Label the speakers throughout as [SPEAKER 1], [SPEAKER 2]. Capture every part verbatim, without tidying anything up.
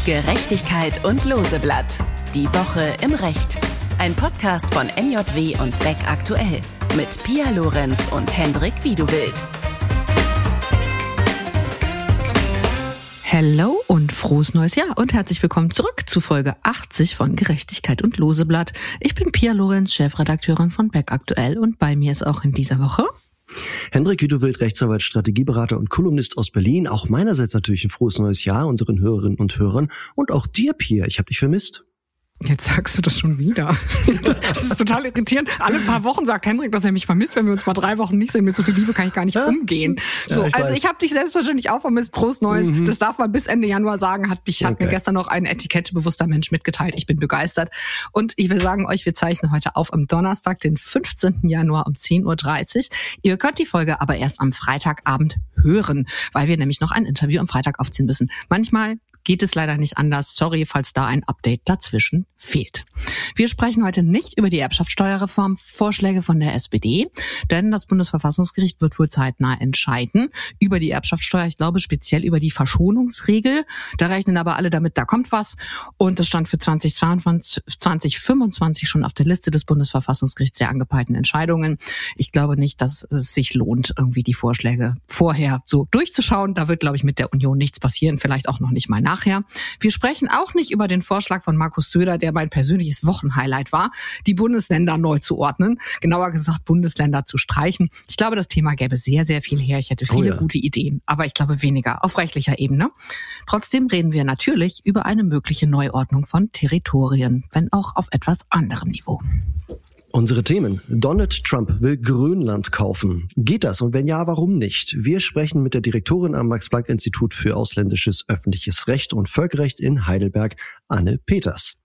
[SPEAKER 1] Gerechtigkeit und Loseblatt. Die Woche im Recht. Ein Podcast von N J W und Beck Aktuell. Mit Pia Lorenz und Hendrik Wiedewild.
[SPEAKER 2] Hello und frohes neues Jahr und herzlich willkommen zurück zu Folge achtzig von Gerechtigkeit und Loseblatt. Ich bin Pia Lorenz, Chefredakteurin von Beck Aktuell und bei mir ist auch in dieser Woche
[SPEAKER 3] Hendrik Wiedewild, Rechtsanwalt, Strategieberater und Kolumnist aus Berlin. Auch meinerseits natürlich ein frohes neues Jahr unseren Hörerinnen und Hörern und auch dir, Pia. Ich habe dich vermisst.
[SPEAKER 2] Jetzt sagst du das schon wieder. Das ist total irritierend. Alle paar Wochen sagt Hendrik, dass er mich vermisst. Wenn wir uns mal drei Wochen nicht sehen, mit so viel Liebe kann ich gar nicht ja. umgehen. So, ja, ich also weiß. Ich habe dich selbstverständlich auch vermisst. Frohes Neues. Mhm. Das darf man bis Ende Januar sagen. Hat mich, okay. hat mir gestern noch ein etikettebewusster Mensch mitgeteilt. Ich bin begeistert. Und ich will sagen euch, wir zeichnen heute auf am Donnerstag, den fünfzehnten Januar um zehn Uhr dreißig. Ihr könnt die Folge aber erst am Freitagabend hören, weil wir nämlich noch ein Interview am Freitag aufziehen müssen. Manchmal geht es leider nicht anders. Sorry, falls da ein Update dazwischen fehlt. Wir sprechen heute nicht über die Erbschaftssteuerreform, Vorschläge von der S P D, denn das Bundesverfassungsgericht wird wohl zeitnah entscheiden über die Erbschaftssteuer. Ich glaube speziell über die Verschonungsregel. Da rechnen aber alle damit, da kommt was. Und das stand für zwanzig zweiundzwanzig, zwanzig fünfundzwanzig schon auf der Liste des Bundesverfassungsgerichts der angepeilten Entscheidungen. Ich glaube nicht, dass es sich lohnt, irgendwie die Vorschläge vorher so durchzuschauen. Da wird, glaube ich, mit der Union nichts passieren. Vielleicht auch noch nicht mal nach. Nachher. Wir sprechen auch nicht über den Vorschlag von Markus Söder, der mein persönliches Wochenhighlight war, die Bundesländer neu zu ordnen, genauer gesagt Bundesländer zu streichen. Ich glaube, das Thema gäbe sehr, sehr viel her. Ich hätte viele oh ja. gute Ideen, aber ich glaube weniger auf rechtlicher Ebene. Trotzdem reden wir natürlich über eine mögliche Neuordnung von Territorien, wenn auch auf etwas anderem Niveau.
[SPEAKER 3] Unsere Themen. Donald Trump will Grönland kaufen. Geht das? Und wenn ja, warum nicht? Wir sprechen mit der Direktorin am Max-Planck-Institut für ausländisches öffentliches Recht und Völkerrecht in Heidelberg, Anne Peters.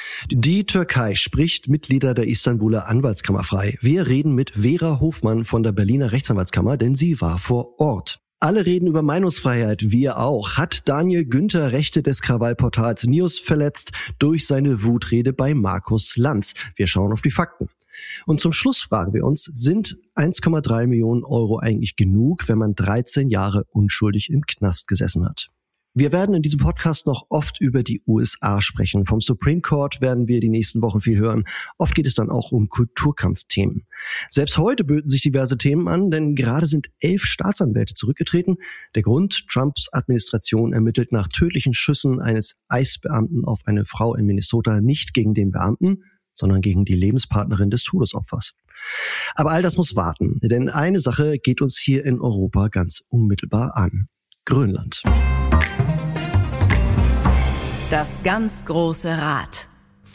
[SPEAKER 3] Die Türkei spricht Mitglieder der Istanbuler Anwaltskammer frei. Wir reden mit Vera Hofmann von der Berliner Rechtsanwaltskammer, denn sie war vor Ort. Alle reden über Meinungsfreiheit, wir auch. Hat Daniel Günther Rechte des Krawallportals News verletzt durch seine Wutrede bei Markus Lanz? Wir schauen auf die Fakten. Und zum Schluss fragen wir uns, sind eins Komma drei Millionen Euro eigentlich genug, wenn man dreizehn Jahre unschuldig im Knast gesessen hat? Wir werden in diesem Podcast noch oft über die U S A sprechen. Vom Supreme Court werden wir die nächsten Wochen viel hören. Oft geht es dann auch um Kulturkampfthemen. Selbst heute böten sich diverse Themen an, denn gerade sind elf Staatsanwälte zurückgetreten. Der Grund: Trumps Administration ermittelt nach tödlichen Schüssen eines I C E-Beamten auf eine Frau in Minnesota nicht gegen den Beamten, sondern gegen die Lebenspartnerin des Todesopfers. Aber all das muss warten, denn eine Sache geht uns hier in Europa ganz unmittelbar an: Grönland.
[SPEAKER 1] Das ganz große Rad.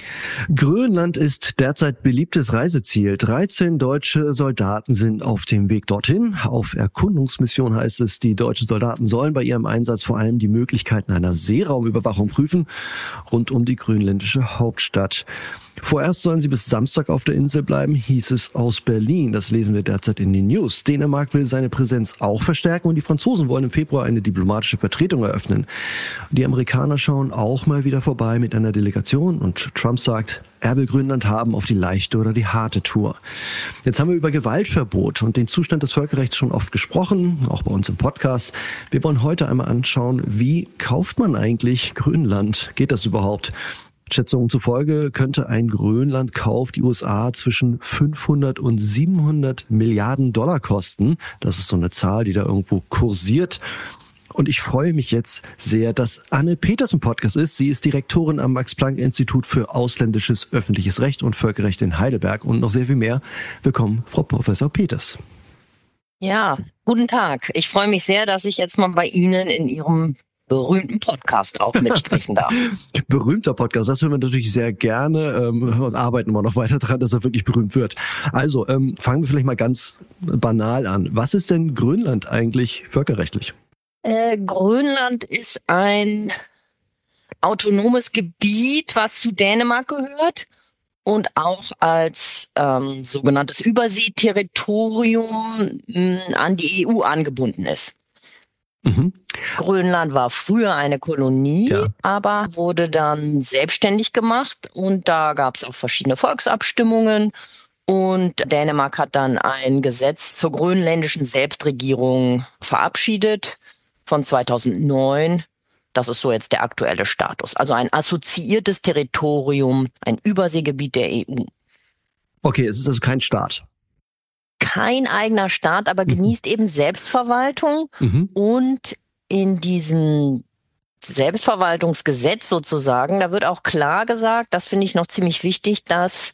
[SPEAKER 3] Grönland ist derzeit beliebtes Reiseziel. dreizehn deutsche Soldaten sind auf dem Weg dorthin. Auf Erkundungsmission heißt es, die deutschen Soldaten sollen bei ihrem Einsatz vor allem die Möglichkeiten einer Seeraumüberwachung prüfen, rund um die grönländische Hauptstadt. Vorerst sollen sie bis Samstag auf der Insel bleiben, hieß es aus Berlin. Das lesen wir derzeit in den News. Dänemark will seine Präsenz auch verstärken und die Franzosen wollen im Februar eine diplomatische Vertretung eröffnen. Die Amerikaner schauen auch mal wieder vorbei mit einer Delegation und Trump sagt, er will Grönland haben auf die leichte oder die harte Tour. Jetzt haben wir über Gewaltverbot und den Zustand des Völkerrechts schon oft gesprochen, auch bei uns im Podcast. Wir wollen heute einmal anschauen, wie kauft man eigentlich Grönland? Geht das überhaupt? Schätzungen zufolge könnte ein Grönlandkauf die U S A zwischen fünfhundert und siebenhundert Milliarden Dollar kosten. Das ist so eine Zahl, die da irgendwo kursiert. Und ich freue mich jetzt sehr, dass Anne Peters im Podcast ist. Sie ist Direktorin am Max-Planck-Institut für ausländisches öffentliches Recht und Völkerrecht in Heidelberg und noch sehr viel mehr. Willkommen, Frau Professor Peters.
[SPEAKER 4] Ja, guten Tag. Ich freue mich sehr, dass ich jetzt mal bei Ihnen in Ihrem berühmten Podcast auch mitsprechen darf.
[SPEAKER 3] Berühmter Podcast, das hören wir natürlich sehr gerne ähm, und arbeiten wir noch weiter dran, dass er wirklich berühmt wird. Also ähm, fangen wir vielleicht mal ganz banal an. Was ist denn Grönland eigentlich völkerrechtlich?
[SPEAKER 4] Äh, Grönland ist ein autonomes Gebiet, was zu Dänemark gehört und auch als ähm, sogenanntes Überseeterritorium mh, an die E U angebunden ist. Mhm. Grönland war früher eine Kolonie, ja. aber wurde dann selbstständig gemacht und da gab es auch verschiedene Volksabstimmungen und Dänemark hat dann ein Gesetz zur grönländischen Selbstregierung verabschiedet von zweitausendneun, Das ist so jetzt der aktuelle Status. Also ein assoziiertes Territorium, ein Überseegebiet der E U.
[SPEAKER 3] Okay, es ist also kein Staat.
[SPEAKER 4] Kein eigener Staat, aber genießt mhm. eben Selbstverwaltung. Mhm. Und in diesem Selbstverwaltungsgesetz sozusagen, da wird auch klar gesagt, das finde ich noch ziemlich wichtig, dass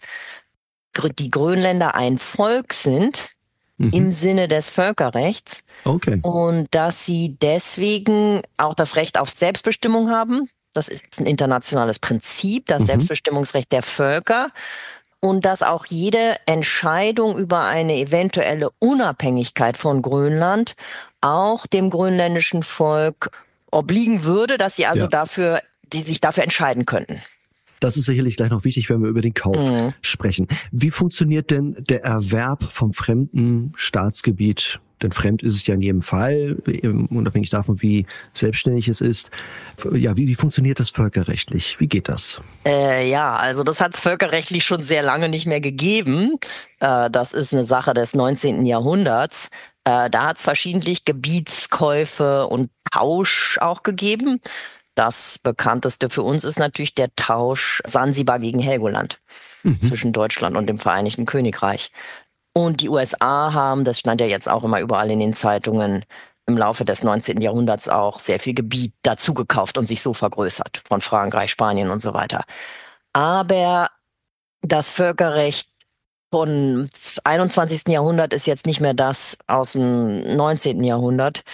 [SPEAKER 4] die Grönländer ein Volk sind, mhm. im Sinne des Völkerrechts.
[SPEAKER 3] Okay.
[SPEAKER 4] Und dass sie deswegen auch das Recht auf Selbstbestimmung haben. Das ist ein internationales Prinzip, das mhm. Selbstbestimmungsrecht der Völker. Und dass auch jede Entscheidung über eine eventuelle Unabhängigkeit von Grönland auch dem grönländischen Volk obliegen würde, dass sie also ja. dafür, die sich dafür entscheiden könnten.
[SPEAKER 3] Das ist sicherlich gleich noch wichtig, wenn wir über den Kauf mhm. sprechen. Wie funktioniert denn der Erwerb vom fremden Staatsgebiet? Denn fremd ist es ja in jedem Fall, unabhängig davon, wie selbstständig es ist. Ja, wie, wie funktioniert das völkerrechtlich? Wie geht das?
[SPEAKER 4] Äh, ja, also das hat es völkerrechtlich schon sehr lange nicht mehr gegeben. Äh, das ist eine Sache des neunzehnten Jahrhunderts. Äh, da hat es verschiedentlich Gebietskäufe und Tausch auch gegeben. Das bekannteste für uns ist natürlich der Tausch Sansibar gegen Helgoland mhm. zwischen Deutschland und dem Vereinigten Königreich. Und die U S A haben, das stand ja jetzt auch immer überall in den Zeitungen, im Laufe des neunzehnten Jahrhunderts auch sehr viel Gebiet dazu gekauft und sich so vergrößert, von Frankreich, Spanien und so weiter. Aber das Völkerrecht von einundzwanzigsten Jahrhundert ist jetzt nicht mehr das aus dem neunzehnten Jahrhundert.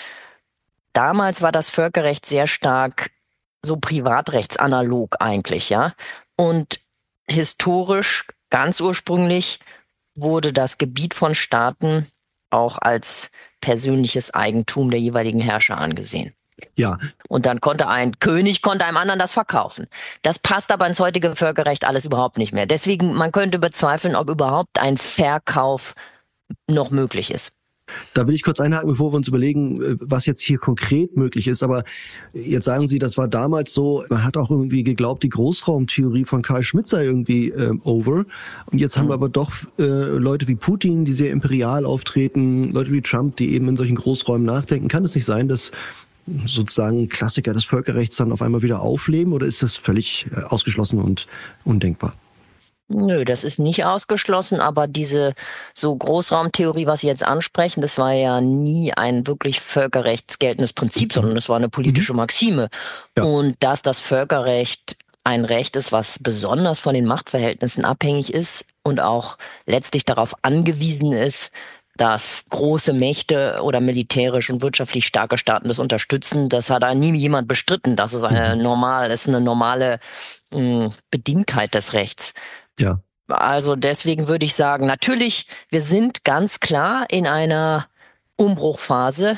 [SPEAKER 4] Damals war das Völkerrecht sehr stark so privatrechtsanalog eigentlich, ja. Und historisch, ganz ursprünglich, wurde das Gebiet von Staaten auch als persönliches Eigentum der jeweiligen Herrscher angesehen.
[SPEAKER 3] Ja.
[SPEAKER 4] Und dann konnte ein König, konnte einem anderen das verkaufen. Das passt aber ins heutige Völkerrecht alles überhaupt nicht mehr. Deswegen, man könnte bezweifeln, ob überhaupt ein Verkauf noch möglich ist.
[SPEAKER 3] Da will ich kurz einhaken, bevor wir uns überlegen, was jetzt hier konkret möglich ist. Aber jetzt sagen Sie, das war damals so, man hat auch irgendwie geglaubt, die Großraumtheorie von Carl Schmitt sei irgendwie äh, over. Und jetzt mhm. haben wir aber doch äh, Leute wie Putin, die sehr imperial auftreten, Leute wie Trump, die eben in solchen Großräumen nachdenken. Kann es nicht sein, dass sozusagen Klassiker des Völkerrechts dann auf einmal wieder aufleben? Oder ist das völlig äh, ausgeschlossen und undenkbar?
[SPEAKER 4] Nö, das ist nicht ausgeschlossen, aber diese so Großraumtheorie, was Sie jetzt ansprechen, das war ja nie ein wirklich völkerrechtsgeltendes Prinzip, sondern das war eine politische Maxime. Ja. Und dass das Völkerrecht ein Recht ist, was besonders von den Machtverhältnissen abhängig ist und auch letztlich darauf angewiesen ist, dass große Mächte oder militärisch und wirtschaftlich starke Staaten das unterstützen, das hat da nie jemand bestritten. Das ist eine normal, das ist eine normale mh, Bedingtheit des Rechts.
[SPEAKER 3] Ja.
[SPEAKER 4] Also deswegen würde ich sagen, natürlich, wir sind ganz klar in einer Umbruchphase,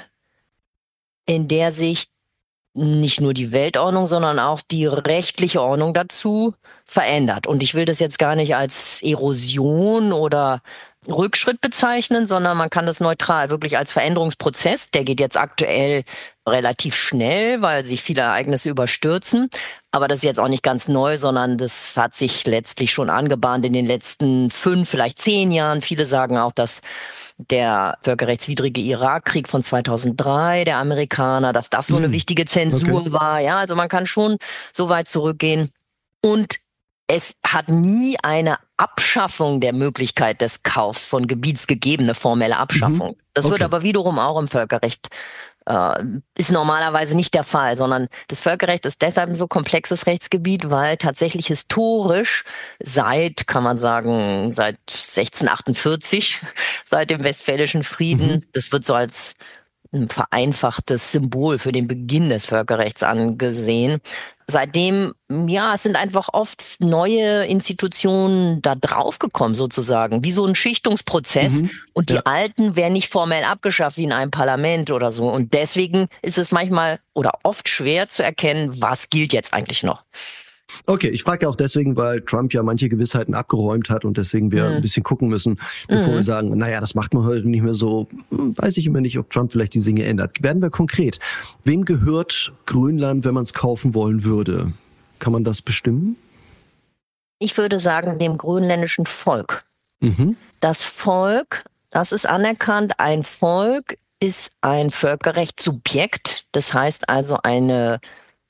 [SPEAKER 4] in der sich nicht nur die Weltordnung, sondern auch die rechtliche Ordnung dazu verändert. Und ich will das jetzt gar nicht als Erosion oder Rückschritt bezeichnen, sondern man kann das neutral wirklich als Veränderungsprozess, der geht jetzt aktuell relativ schnell, weil sich viele Ereignisse überstürzen. Aber das ist jetzt auch nicht ganz neu, sondern das hat sich letztlich schon angebahnt in den letzten fünf, vielleicht zehn Jahren. Viele sagen auch, dass der völkerrechtswidrige Irakkrieg von zweitausenddrei der Amerikaner, dass das so eine wichtige Zensur okay. war. Ja, also man kann schon so weit zurückgehen. Und es hat nie eine Abschaffung der Möglichkeit des Kaufs von Gebiets gegeben, eine formelle Abschaffung. Mhm. Das okay. wird aber wiederum auch im Völkerrecht äh, ist normalerweise nicht der Fall, sondern das Völkerrecht ist deshalb ein so komplexes Rechtsgebiet, weil tatsächlich historisch seit, kann man sagen, seit sechzehnhundertachtundvierzig, seit dem Westfälischen Frieden, mhm. das wird so als ein vereinfachtes Symbol für den Beginn des Völkerrechts angesehen. Seitdem, ja, es sind einfach oft neue Institutionen da draufgekommen sozusagen, wie so ein Schichtungsprozess. Mhm, und die ja. alten werden nicht formell abgeschafft wie in einem Parlament oder so. Und deswegen ist es manchmal oder oft schwer zu erkennen, was gilt jetzt eigentlich noch.
[SPEAKER 3] Okay, ich frage ja auch deswegen, weil Trump ja manche Gewissheiten abgeräumt hat und deswegen wir mhm. ein bisschen gucken müssen, bevor mhm. wir sagen, naja, das macht man heute nicht mehr so. Weiß ich immer nicht, ob Trump vielleicht die Dinge ändert. Werden wir konkret. Wem gehört Grönland, wenn man es kaufen wollen würde? Kann man das bestimmen?
[SPEAKER 4] Ich würde sagen, dem grönländischen Volk.
[SPEAKER 3] Mhm.
[SPEAKER 4] Das Volk, das ist anerkannt, ein Volk ist ein Völkerrechtssubjekt. Das heißt also eine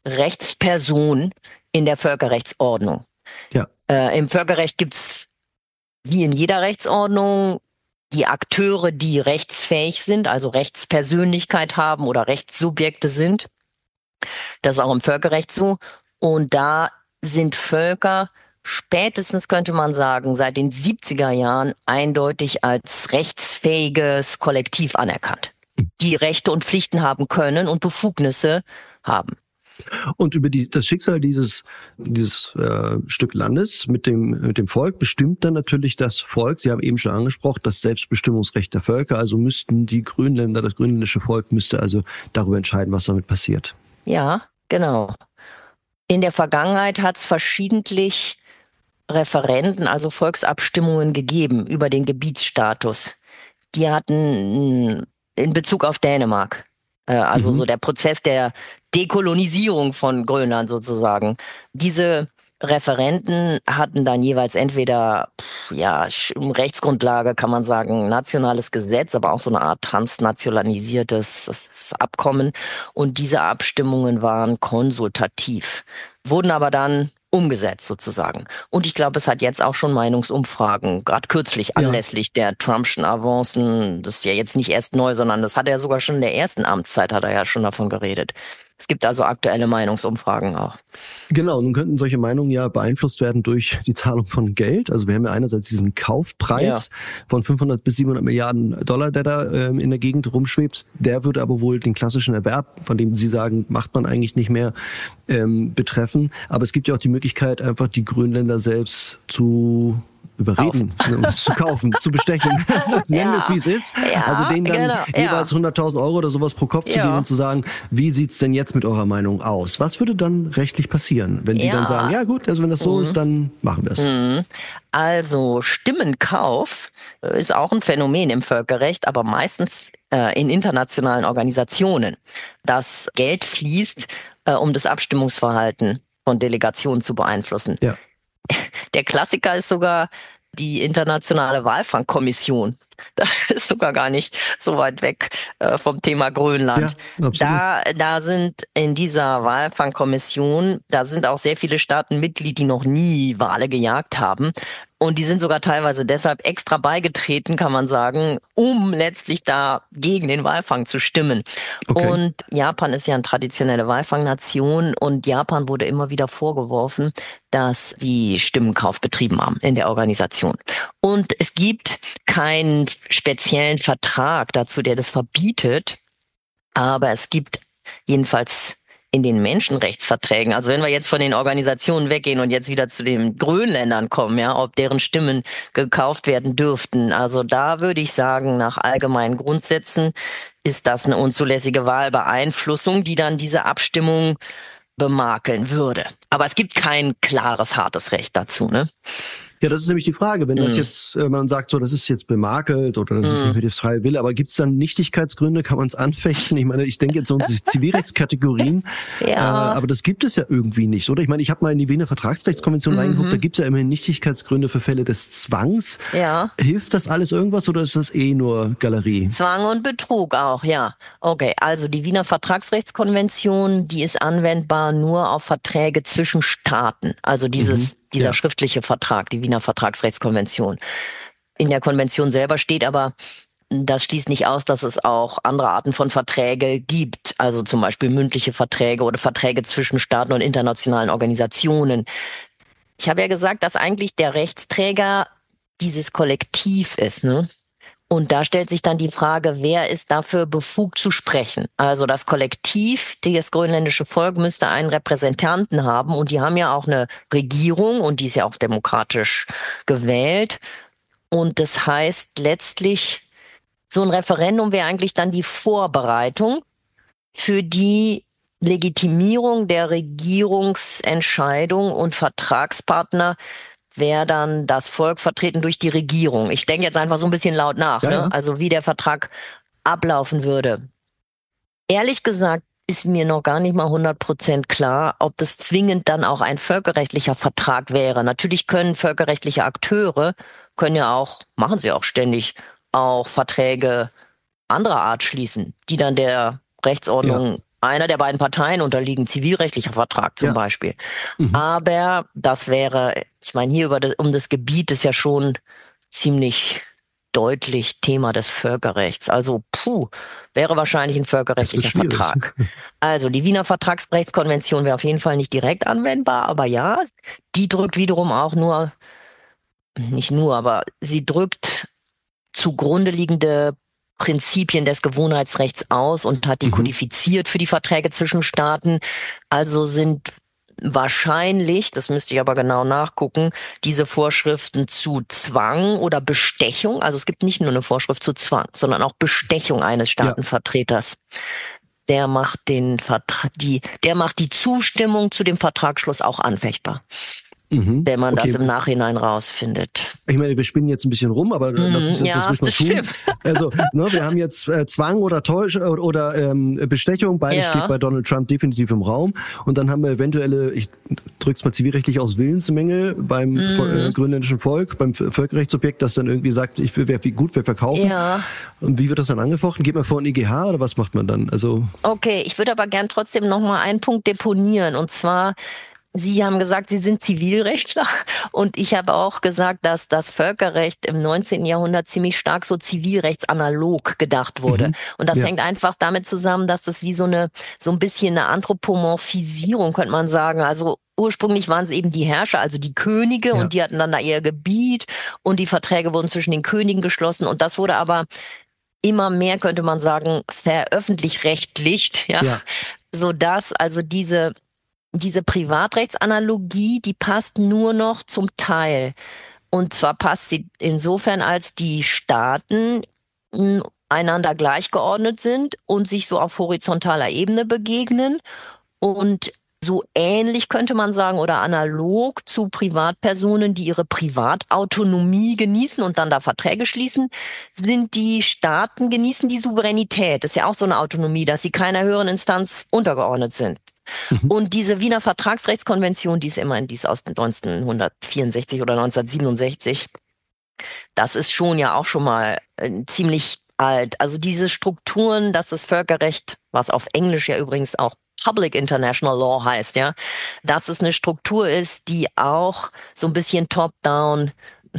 [SPEAKER 4] Rechtsperson in der Völkerrechtsordnung.
[SPEAKER 3] Ja.
[SPEAKER 4] Äh, im Völkerrecht gibt's wie in jeder Rechtsordnung die Akteure, die rechtsfähig sind, also Rechtspersönlichkeit haben oder Rechtssubjekte sind. Das ist auch im Völkerrecht so. Und da sind Völker spätestens, könnte man sagen, seit den siebziger Jahren eindeutig als rechtsfähiges Kollektiv anerkannt, die Rechte und Pflichten haben können und Befugnisse haben.
[SPEAKER 3] Und über die, das Schicksal dieses, dieses äh, Stück Landes mit dem, mit dem Volk bestimmt dann natürlich das Volk. Sie haben eben schon angesprochen, das Selbstbestimmungsrecht der Völker. Also müssten die Grönländer, das grönländische Volk müsste also darüber entscheiden, was damit passiert.
[SPEAKER 4] Ja, genau. In der Vergangenheit hat es verschiedentlich Referenden, also Volksabstimmungen gegeben über den Gebietsstatus. Die hatten in Bezug auf Dänemark, äh, also mhm. so der Prozess der Dekolonisierung von Grönland sozusagen. Diese Referenden hatten dann jeweils entweder, ja, Rechtsgrundlage kann man sagen, nationales Gesetz, aber auch so eine Art transnationalisiertes Abkommen. Und diese Abstimmungen waren konsultativ, wurden aber dann umgesetzt sozusagen. Und ich glaube, es hat jetzt auch schon Meinungsumfragen, gerade kürzlich anlässlich ja. der Trumpschen Avancen. Das ist ja jetzt nicht erst neu, sondern das hat er sogar schon in der ersten Amtszeit, hat er ja schon davon geredet. Es gibt also aktuelle Meinungsumfragen auch.
[SPEAKER 3] Genau, nun könnten solche Meinungen ja beeinflusst werden durch die Zahlung von Geld. Also wir haben ja einerseits diesen Kaufpreis ja. von fünfhundert bis siebenhundert Milliarden Dollar, der da ähm, in der Gegend rumschwebt. Der würde aber wohl den klassischen Erwerb, von dem Sie sagen, macht man eigentlich nicht mehr, ähm, betreffen. Aber es gibt ja auch die Möglichkeit, einfach die Grönländer selbst zu überreden, uns zu kaufen, zu bestechen. Nennen wir es, wie es ist. Ja, also denen dann genau, jeweils ja. hunderttausend Euro oder sowas pro Kopf ja. zu geben und zu sagen, wie sieht's denn jetzt mit eurer Meinung aus? Was würde dann rechtlich passieren, wenn die ja. dann sagen, ja gut, also wenn das so mhm. ist, dann machen wir es.
[SPEAKER 4] Mhm. Also Stimmenkauf ist auch ein Phänomen im Völkerrecht, aber meistens äh, in internationalen Organisationen. Das Geld fließt, äh, um das Abstimmungsverhalten von Delegationen zu beeinflussen. Ja. Der Klassiker ist sogar die internationale Walfangkommission. Das ist sogar gar nicht so weit weg äh, vom Thema Grönland. Ja, da, da sind in dieser Walfangkommission, da sind auch sehr viele Staaten Mitglied, die noch nie Wale gejagt haben. Und die sind sogar teilweise deshalb extra beigetreten, kann man sagen, um letztlich da gegen den Walfang zu stimmen. Okay. Und Japan ist ja eine traditionelle Walfangnation und Japan wurde immer wieder vorgeworfen, dass die Stimmenkauf betrieben haben in der Organisation. Und es gibt keinen speziellen Vertrag dazu, der das verbietet, aber es gibt jedenfalls in den Menschenrechtsverträgen, also wenn wir jetzt von den Organisationen weggehen und jetzt wieder zu den Grönländern kommen, ja, ob deren Stimmen gekauft werden dürften, also da würde ich sagen, nach allgemeinen Grundsätzen ist das eine unzulässige Wahlbeeinflussung, die dann diese Abstimmung bemakeln würde. Aber es gibt kein klares, hartes Recht dazu, ne?
[SPEAKER 3] Ja, das ist nämlich die Frage, wenn das mm. jetzt, äh, man sagt so, das ist jetzt bemakelt oder das mm. ist nicht für das freie Wille, aber gibt es dann Nichtigkeitsgründe, kann man es anfechten? Ich meine, ich denke jetzt so um die Zivilrechtskategorien, ja. äh, aber das gibt es ja irgendwie nicht, oder? Ich meine, ich habe mal in die Wiener Vertragsrechtskonvention mhm. reingeguckt, da gibt es ja immerhin Nichtigkeitsgründe für Fälle des Zwangs. Ja. Hilft das alles irgendwas oder ist das eh nur Galerie?
[SPEAKER 4] Zwang und Betrug auch, ja. Okay, also die Wiener Vertragsrechtskonvention, die ist anwendbar nur auf Verträge zwischen Staaten, also dieses mhm. dieser ja. schriftliche Vertrag, die Wiener Vertragsrechtskonvention. In der Konvention selber steht aber, das schließt nicht aus, dass es auch andere Arten von Verträge gibt, also zum Beispiel mündliche Verträge oder Verträge zwischen Staaten und internationalen Organisationen. Ich habe ja gesagt, dass eigentlich der Rechtsträger dieses Kollektiv ist, ne? Und da stellt sich dann die Frage, wer ist dafür befugt zu sprechen? Also das Kollektiv, das grönländische Volk, müsste einen Repräsentanten haben und die haben ja auch eine Regierung und die ist ja auch demokratisch gewählt. Und das heißt letztlich, so ein Referendum wäre eigentlich dann die Vorbereitung für die Legitimierung der Regierungsentscheidung und Vertragspartner wäre dann das Volk vertreten durch die Regierung. Ich denke jetzt einfach so ein bisschen laut nach, ja, ne? Ja. Also wie der Vertrag ablaufen würde. Ehrlich gesagt ist mir noch gar nicht mal hundert Prozent klar, ob das zwingend dann auch ein völkerrechtlicher Vertrag wäre. Natürlich können völkerrechtliche Akteure, können ja auch, machen sie auch ständig, auch Verträge anderer Art schließen, die dann der Rechtsordnung ja. einer der beiden Parteien unterliegt ein zivilrechtlicher Vertrag zum ja. Beispiel. Mhm. Aber das wäre, ich meine, hier über das, um das Gebiet ist ja schon ziemlich deutlich Thema des Völkerrechts. Also, puh, wäre wahrscheinlich ein völkerrechtlicher Vertrag. Also, die Wiener Vertragsrechtskonvention wäre auf jeden Fall nicht direkt anwendbar, aber ja, die drückt wiederum auch nur, nicht nur, aber sie drückt zugrunde liegende Prinzipien des Gewohnheitsrechts aus und hat die mhm. kodifiziert für die Verträge zwischen Staaten. Also sind wahrscheinlich, das müsste ich aber genau nachgucken, diese Vorschriften zu Zwang oder Bestechung, also es gibt nicht nur eine Vorschrift zu Zwang, sondern auch Bestechung eines Staatenvertreters. Ja. Der macht den Vertrag, die, der macht die Zustimmung zu dem Vertragsschluss auch anfechtbar. Mhm. Wenn man okay. das im Nachhinein rausfindet.
[SPEAKER 3] Ich meine, wir spinnen jetzt ein bisschen rum, aber mhm. lass uns das,
[SPEAKER 4] ja,
[SPEAKER 3] das ruhig mal
[SPEAKER 4] das
[SPEAKER 3] tun.
[SPEAKER 4] Stimmt.
[SPEAKER 3] Also, ne, wir haben jetzt äh, Zwang oder Täuschung oder, oder ähm, Bestechung, beides ja. steht bei Donald Trump definitiv im Raum. Und dann haben wir eventuelle, ich drück's mal zivilrechtlich aus, Willensmängel beim mhm. äh, grönländischen Volk, beim Völkerrechtsobjekt, das dann irgendwie sagt, ich will, wer, wie gut wir verkaufen.
[SPEAKER 4] Ja.
[SPEAKER 3] Und wie wird das dann angefochten? Geht man vor ein I G H oder was macht man dann? Also
[SPEAKER 4] okay, ich würde aber gern trotzdem noch mal einen Punkt deponieren, und zwar Sie haben gesagt, Sie sind Zivilrechtler, und ich habe auch gesagt, dass das Völkerrecht im neunzehnten Jahrhundert ziemlich stark so zivilrechtsanalog gedacht wurde. Mhm. Und das ja. hängt einfach damit zusammen, dass das wie so eine, so ein bisschen eine Anthropomorphisierung, könnte man sagen. Also ursprünglich waren es eben die Herrscher, also die Könige, ja. und die hatten dann da ihr Gebiet und die Verträge wurden zwischen den Königen geschlossen, und das wurde aber immer mehr, könnte man sagen, veröffentlicht-rechtlicht, ja, ja. sodass also diese Diese Privatrechtsanalogie, die passt nur noch zum Teil. Und zwar passt sie insofern, als die Staaten einander gleichgeordnet sind und sich so auf horizontaler Ebene begegnen. Und so ähnlich könnte man sagen oder analog zu Privatpersonen, die ihre Privatautonomie genießen und dann da Verträge schließen, sind die Staaten, genießen die Souveränität. Das ist ja auch so eine Autonomie, dass sie keiner höheren Instanz untergeordnet sind. Mhm. Und diese Wiener Vertragsrechtskonvention, die ist immerhin, die ist aus neunzehnhundertvierundsechzig oder neunzehnhundertsiebenundsechzig, das ist schon ja auch schon mal äh, ziemlich alt. Also diese Strukturen, dass das Völkerrecht, was auf Englisch ja übrigens auch Public International Law heißt, ja, dass es eine Struktur ist, die auch so ein bisschen top-down,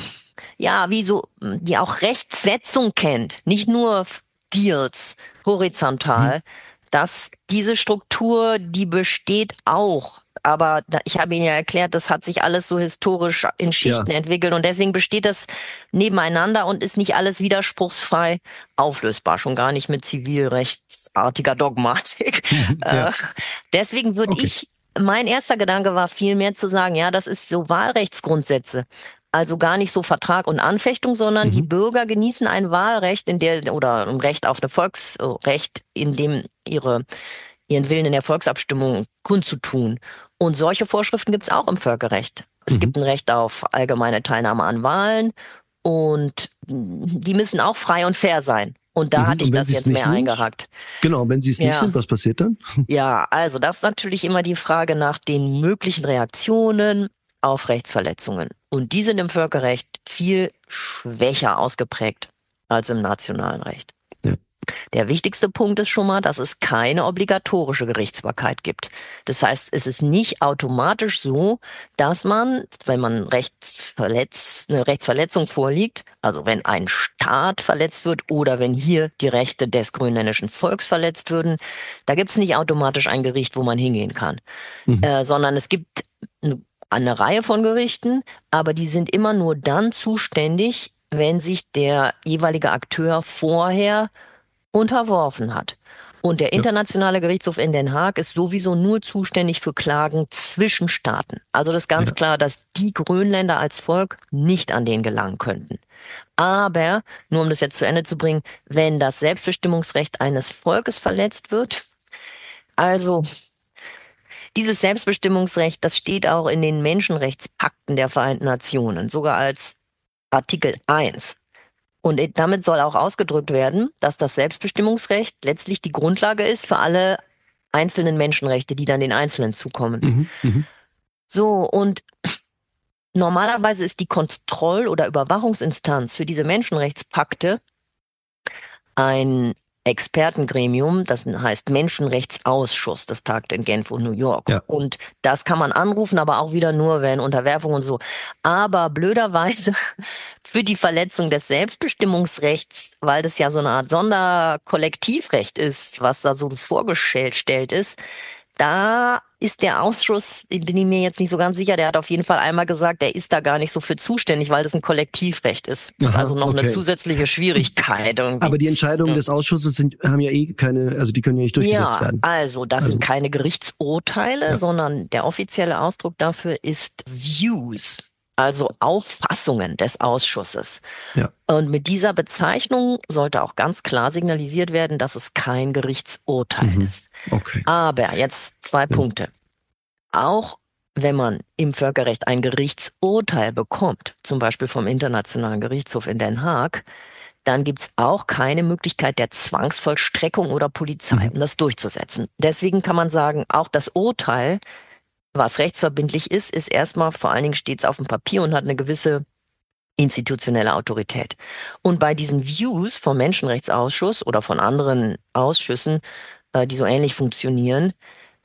[SPEAKER 4] ja, wie so, die auch Rechtsetzung kennt, nicht nur Deals, horizontal, mhm. dass diese Struktur, die besteht auch. Aber ich habe Ihnen ja erklärt, das hat sich alles so historisch in Schichten ja. entwickelt, und deswegen besteht das nebeneinander und ist nicht alles widerspruchsfrei auflösbar, schon gar nicht mit zivilrechtsartiger Dogmatik. Ja. Äh, deswegen würde okay. ich, mein erster Gedanke war vielmehr zu sagen, ja, das ist so Wahlrechtsgrundsätze. Also gar nicht so Vertrag und Anfechtung, sondern mhm. die Bürger genießen ein Wahlrecht, in der, oder ein Recht auf eine Volksrecht, in dem ihre, ihren Willen in der Volksabstimmung kundzutun. Und solche Vorschriften gibt es auch im Völkerrecht. Es mhm. gibt ein Recht auf allgemeine Teilnahme an Wahlen, und die müssen auch frei und fair sein. Und da mhm. hatte ich das jetzt mehr sind? eingehakt.
[SPEAKER 3] Genau, wenn sie es ja. nicht sind, was passiert dann?
[SPEAKER 4] Ja, also das ist natürlich immer die Frage nach den möglichen Reaktionen auf Rechtsverletzungen. Und die sind im Völkerrecht viel schwächer ausgeprägt als im nationalen Recht. Ja. Der wichtigste Punkt ist schon mal, dass es keine obligatorische Gerichtsbarkeit gibt. Das heißt, es ist nicht automatisch so, dass man, wenn man Rechtsverletz, eine Rechtsverletzung vorliegt, also wenn ein Staat verletzt wird oder wenn hier die Rechte des grönländischen Volks verletzt würden, da gibt es nicht automatisch ein Gericht, wo man hingehen kann, mhm. äh, sondern es gibt eine eine Reihe von Gerichten, aber die sind immer nur dann zuständig, wenn sich der jeweilige Akteur vorher unterworfen hat. Und der Internationale ja. Gerichtshof in Den Haag ist sowieso nur zuständig für Klagen zwischen Staaten. Also das ist ganz ja. klar, dass die Grönländer als Volk nicht an den gelangen könnten. Aber, nur um das jetzt zu Ende zu bringen, wenn das Selbstbestimmungsrecht eines Volkes verletzt wird, also dieses Selbstbestimmungsrecht, das steht auch in den Menschenrechtspakten der Vereinten Nationen, sogar als Artikel eins. Und damit soll auch ausgedrückt werden, dass das Selbstbestimmungsrecht letztlich die Grundlage ist für alle einzelnen Menschenrechte, die dann den Einzelnen zukommen. Mhm, mh. So, und normalerweise ist die Kontroll- oder Überwachungsinstanz für diese Menschenrechtspakte ein Expertengremium, das heißt Menschenrechtsausschuss, das tagt in Genf und New York.
[SPEAKER 3] Ja.
[SPEAKER 4] Und das kann man anrufen, aber auch wieder nur, wenn Unterwerfung und so. Aber blöderweise für die Verletzung des Selbstbestimmungsrechts, weil das ja so eine Art Sonderkollektivrecht ist, was da so vorgestellt ist, da ist der Ausschuss, bin ich mir jetzt nicht so ganz sicher, der hat auf jeden Fall einmal gesagt, der ist da gar nicht so für zuständig, weil das ein Kollektivrecht ist. Das ist
[SPEAKER 3] Aha,
[SPEAKER 4] also noch
[SPEAKER 3] okay.
[SPEAKER 4] eine zusätzliche Schwierigkeit irgendwie.
[SPEAKER 3] Aber die Entscheidungen
[SPEAKER 4] Ja.
[SPEAKER 3] des Ausschusses sind, haben ja eh keine, also die können ja nicht durchgesetzt
[SPEAKER 4] ja,
[SPEAKER 3] werden.
[SPEAKER 4] also das
[SPEAKER 3] Also-
[SPEAKER 4] sind keine Gerichtsurteile,
[SPEAKER 3] Ja.
[SPEAKER 4] sondern der offizielle Ausdruck dafür ist Views, also Auffassungen des Ausschusses.
[SPEAKER 3] Ja.
[SPEAKER 4] Und mit dieser Bezeichnung sollte auch ganz klar signalisiert werden, dass es kein Gerichtsurteil
[SPEAKER 3] Mhm.
[SPEAKER 4] ist.
[SPEAKER 3] Okay.
[SPEAKER 4] Aber jetzt zwei Punkte. Auch wenn man im Völkerrecht ein Gerichtsurteil bekommt, zum Beispiel vom Internationalen Gerichtshof in Den Haag, dann gibt's auch keine Möglichkeit der Zwangsvollstreckung oder Polizei, um das durchzusetzen. Deswegen kann man sagen, auch das Urteil, was rechtsverbindlich ist, ist erstmal vor allen Dingen stets auf dem Papier und hat eine gewisse institutionelle Autorität. Und bei diesen Views vom Menschenrechtsausschuss oder von anderen Ausschüssen, äh, die so ähnlich funktionieren,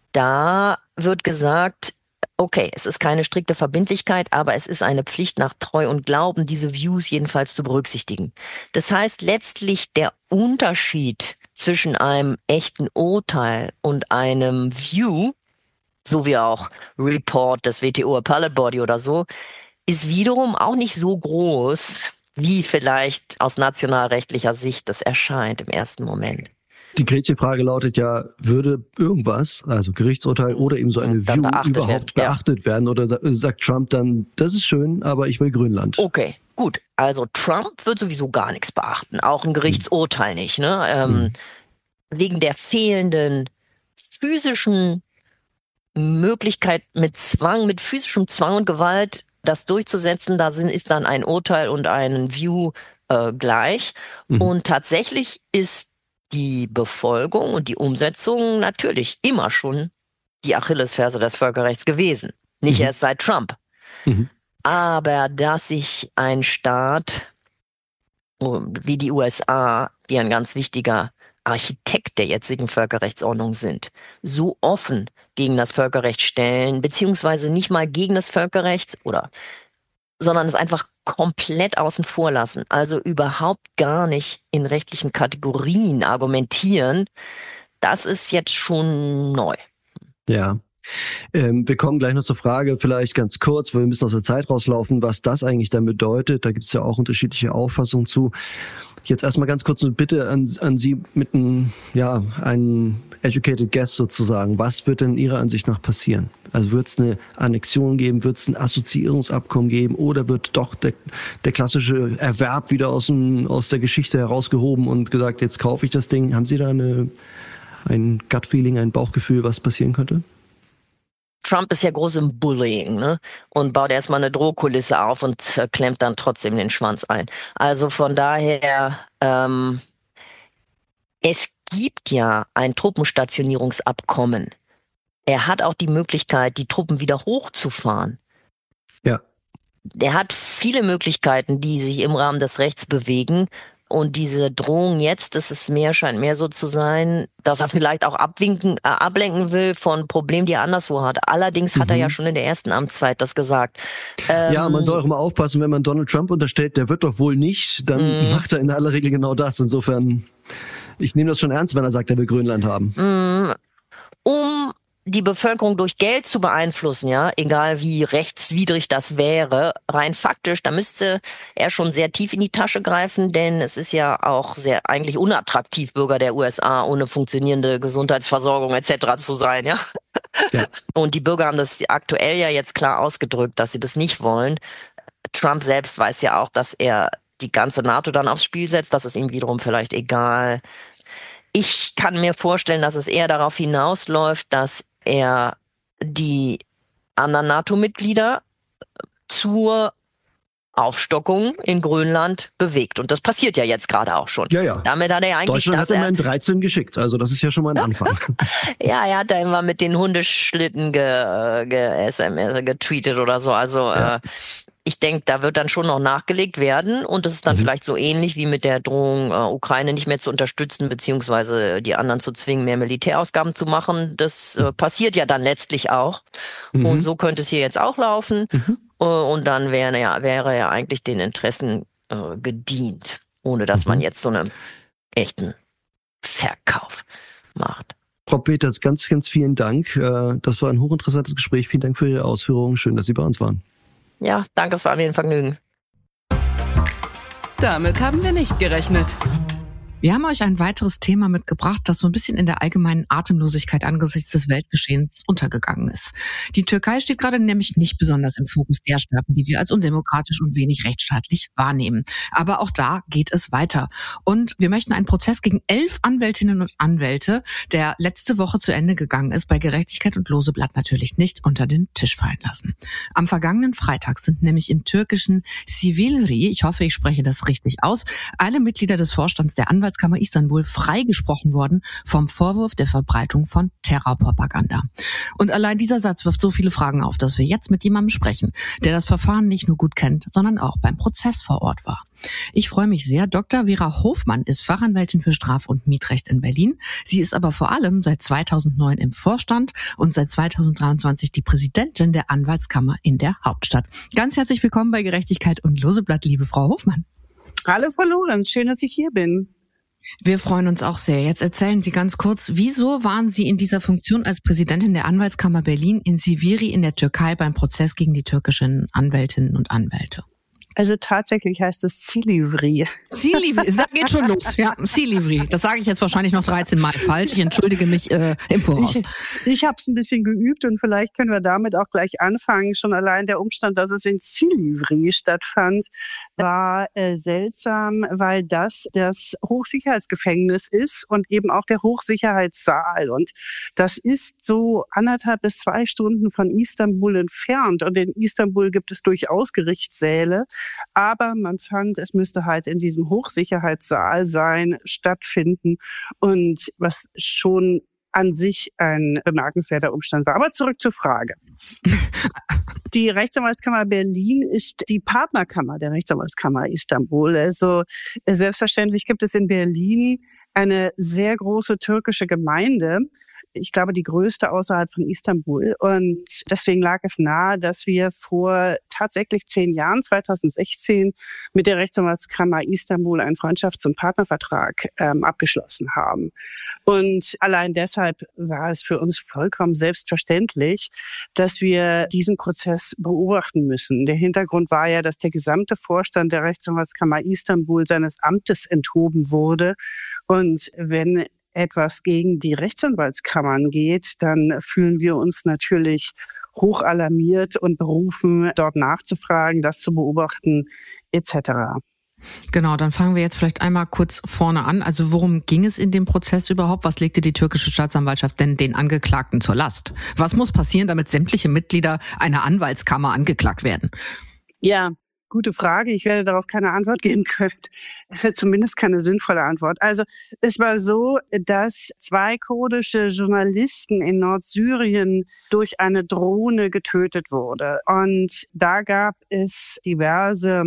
[SPEAKER 4] da wird gesagt, okay, es ist keine strikte Verbindlichkeit, aber es ist eine Pflicht nach Treu und Glauben, diese Views jedenfalls zu berücksichtigen. Das heißt letztlich der Unterschied zwischen einem echten Urteil und einem View, so wie auch Report des W T O Appellate Body oder so, ist wiederum auch nicht so groß, wie vielleicht aus nationalrechtlicher Sicht das erscheint im ersten Moment.
[SPEAKER 3] Die Gretchenfrage lautet ja, würde irgendwas, also Gerichtsurteil oder eben so eine
[SPEAKER 4] Dann
[SPEAKER 3] View
[SPEAKER 4] beachtet
[SPEAKER 3] überhaupt
[SPEAKER 4] werden, ja.
[SPEAKER 3] beachtet werden? Oder sa- sagt Trump dann, das ist schön, aber ich will Grönland?
[SPEAKER 4] Okay, gut. Also Trump wird sowieso gar nichts beachten, auch ein Gerichtsurteil nicht, ne? Ähm,
[SPEAKER 3] Hm.
[SPEAKER 4] Wegen der fehlenden physischen Möglichkeit mit Zwang, mit physischem Zwang und Gewalt das durchzusetzen, da sind, ist dann ein Urteil und ein View äh, gleich.
[SPEAKER 3] Mhm.
[SPEAKER 4] Und tatsächlich ist die Befolgung und die Umsetzung natürlich immer schon die Achillesferse des Völkerrechts gewesen. Nicht
[SPEAKER 3] Mhm.
[SPEAKER 4] erst seit Trump.
[SPEAKER 3] Mhm.
[SPEAKER 4] Aber dass sich ein Staat wie die U S A, die ein ganz wichtiger Architekt der jetzigen Völkerrechtsordnung sind, so offen gegen das Völkerrecht stellen, beziehungsweise nicht mal gegen das Völkerrecht oder, sondern es einfach komplett außen vor lassen, also überhaupt gar nicht in rechtlichen Kategorien argumentieren, das ist jetzt schon neu.
[SPEAKER 3] Ja. Ähm, wir kommen gleich noch zur Frage, vielleicht ganz kurz, weil wir müssen aus der Zeit rauslaufen, was das eigentlich dann bedeutet. Da gibt es ja auch unterschiedliche Auffassungen zu. Jetzt erstmal ganz kurz eine Bitte an, an Sie mit einem, ja, einem educated guess sozusagen. Was wird denn Ihrer Ansicht nach passieren? Also wird es eine Annexion geben, wird es ein Assoziierungsabkommen geben oder wird doch der, der klassische Erwerb wieder aus, dem, aus der Geschichte herausgehoben und gesagt, jetzt kaufe ich das Ding? Haben Sie da eine, ein Gut-Feeling, ein Bauchgefühl, was passieren könnte?
[SPEAKER 4] Trump ist ja groß im Bullying, ne? Und baut erstmal eine Drohkulisse auf und äh, klemmt dann trotzdem den Schwanz ein. Also von daher, ähm, es gibt ja ein Truppenstationierungsabkommen. Er hat auch die Möglichkeit, die Truppen wieder hochzufahren.
[SPEAKER 3] Ja.
[SPEAKER 4] Er hat viele Möglichkeiten, die sich im Rahmen des Rechts bewegen. Und diese Drohung jetzt, das ist mehr, scheint mehr so zu sein, dass er vielleicht auch abwinken, äh, ablenken will von Problemen, die er anderswo hat. Allerdings hat
[SPEAKER 3] Mhm.
[SPEAKER 4] er ja schon in der ersten Amtszeit das gesagt. Ähm,
[SPEAKER 3] Ja, man soll auch immer aufpassen, wenn man Donald Trump unterstellt, der wird doch wohl nicht, dann
[SPEAKER 4] Mhm.
[SPEAKER 3] macht er in aller Regel genau das. Insofern, ich nehme das schon ernst, wenn er sagt, er will Grönland haben.
[SPEAKER 4] mh, um die Bevölkerung durch Geld zu beeinflussen, ja, egal wie rechtswidrig das wäre, rein faktisch, da müsste er schon sehr tief in die Tasche greifen, denn es ist ja auch sehr eigentlich unattraktiv, Bürger der U S A ohne funktionierende Gesundheitsversorgung et cetera zu sein, ja.
[SPEAKER 3] Ja.
[SPEAKER 4] Und die Bürger haben das aktuell ja jetzt klar ausgedrückt, dass sie das nicht wollen. Trump selbst weiß ja auch, dass er die ganze NATO dann aufs Spiel setzt, das ist ihm wiederum vielleicht egal. Ich kann mir vorstellen, dass es eher darauf hinausläuft, dass er die anderen NATO-Mitglieder zur Aufstockung in Grönland bewegt. Und das passiert ja jetzt gerade auch schon.
[SPEAKER 3] Ja, ja.
[SPEAKER 4] Damit hat er eigentlich
[SPEAKER 3] Deutschland
[SPEAKER 4] das...
[SPEAKER 3] hat
[SPEAKER 4] Er,
[SPEAKER 3] immerhin dreizehn geschickt, also das ist ja schon mal ein Anfang.
[SPEAKER 4] ja, er hat da immer mit den Hundeschlitten ge, ge, S M S getweetet oder so. Also
[SPEAKER 3] Ja.
[SPEAKER 4] äh, ich denke, da wird dann schon noch nachgelegt werden und das ist dann mhm. vielleicht so ähnlich wie mit der Drohung, äh, Ukraine nicht mehr zu unterstützen, beziehungsweise die anderen zu zwingen, mehr Militärausgaben zu machen. Das äh, passiert ja dann letztlich auch. Mhm. Und so könnte es hier jetzt auch laufen. Mhm. Äh, und dann wäre ja, wäre ja eigentlich den Interessen äh, gedient, ohne dass mhm. man jetzt so einen echten Verkauf macht.
[SPEAKER 3] Frau Peters, ganz, ganz vielen Dank. Das war ein hochinteressantes Gespräch. Vielen Dank für Ihre Ausführungen. Schön, dass Sie bei uns waren.
[SPEAKER 4] Ja, danke, es war mir ein Vergnügen.
[SPEAKER 1] Damit haben wir nicht gerechnet.
[SPEAKER 2] Wir haben euch ein weiteres Thema mitgebracht, das so ein bisschen in der allgemeinen Atemlosigkeit angesichts des Weltgeschehens untergegangen ist. Die Türkei steht gerade nämlich nicht besonders im Fokus der Staaten, die wir als undemokratisch und wenig rechtsstaatlich wahrnehmen. Aber auch da geht es weiter. Und wir möchten einen Prozess gegen elf Anwältinnen und Anwälte, der letzte Woche zu Ende gegangen ist, bei Gerechtigkeit und Loseblatt natürlich nicht unter den Tisch fallen lassen. Am vergangenen Freitag sind nämlich im türkischen Silivri, ich hoffe, ich spreche das richtig aus, alle Mitglieder des Vorstands der Anwaltskammer Istanbul freigesprochen worden vom Vorwurf der Verbreitung von Terrorpropaganda. Und allein dieser Satz wirft so viele Fragen auf, dass wir jetzt mit jemandem sprechen, der das Verfahren nicht nur gut kennt, sondern auch beim Prozess vor Ort war. Ich freue mich sehr. Doktor Vera Hofmann ist Fachanwältin für Straf- und Mietrecht in Berlin. Sie ist aber vor allem seit zweitausendneun im Vorstand und seit zweitausenddreiundzwanzig die Präsidentin der Anwaltskammer in der Hauptstadt. Ganz herzlich willkommen bei Gerechtigkeit und Loseblatt, liebe Frau Hofmann.
[SPEAKER 5] Hallo, Frau Lorenz. Schön, dass ich hier bin.
[SPEAKER 2] Wir freuen uns auch sehr. Jetzt erzählen Sie ganz kurz, wieso waren Sie in dieser Funktion als Präsidentin der Anwaltskammer Berlin in Silivri in der Türkei beim Prozess gegen die türkischen Anwältinnen und Anwälte?
[SPEAKER 5] Also tatsächlich heißt es Silivri.
[SPEAKER 2] Silivri, das geht schon los. Ja, Silivri. Das sage ich jetzt wahrscheinlich noch dreizehn Mal falsch. Ich entschuldige mich äh, im Voraus.
[SPEAKER 5] Ich, ich habe es ein bisschen geübt und vielleicht können wir damit auch gleich anfangen. Schon allein der Umstand, dass es in Silivri stattfand, war äh, seltsam, weil das das Hochsicherheitsgefängnis ist und eben auch der Hochsicherheitssaal. Und das ist so anderthalb bis zwei Stunden von Istanbul entfernt. Und in Istanbul gibt es durchaus Gerichtssäle. Aber man fand, es müsste halt in diesem Hochsicherheitssaal sein, stattfinden und was schon an sich ein bemerkenswerter Umstand war. Aber zurück zur Frage. Die Rechtsanwaltskammer Berlin ist die Partnerkammer der Rechtsanwaltskammer Istanbul. Also selbstverständlich gibt es in Berlin eine sehr große türkische Gemeinde. Ich glaube, die größte außerhalb von Istanbul. Und deswegen lag es nahe, dass wir vor tatsächlich zehn Jahren, zweitausendsechzehn, mit der Rechtsanwaltskammer Istanbul einen Freundschafts- und Partnervertrag ähm, abgeschlossen haben. Und allein deshalb war es für uns vollkommen selbstverständlich, dass wir diesen Prozess beobachten müssen. Der Hintergrund war ja, dass der gesamte Vorstand der Rechtsanwaltskammer Istanbul seines Amtes enthoben wurde. Und wenn etwas gegen die Rechtsanwaltskammern geht, dann fühlen wir uns natürlich hoch alarmiert und berufen, dort nachzufragen, das zu beobachten et cetera.
[SPEAKER 2] Genau, dann fangen wir jetzt vielleicht einmal kurz vorne an. Also worum ging es in dem Prozess überhaupt? Was legte die türkische Staatsanwaltschaft denn den Angeklagten zur Last? Was muss passieren, damit sämtliche Mitglieder einer Anwaltskammer angeklagt werden?
[SPEAKER 5] Ja, gute Frage. Ich werde darauf keine Antwort geben können. Zumindest keine sinnvolle Antwort. Also es war so, dass zwei kurdische Journalisten in Nordsyrien durch eine Drohne getötet wurde. Und da gab es diverse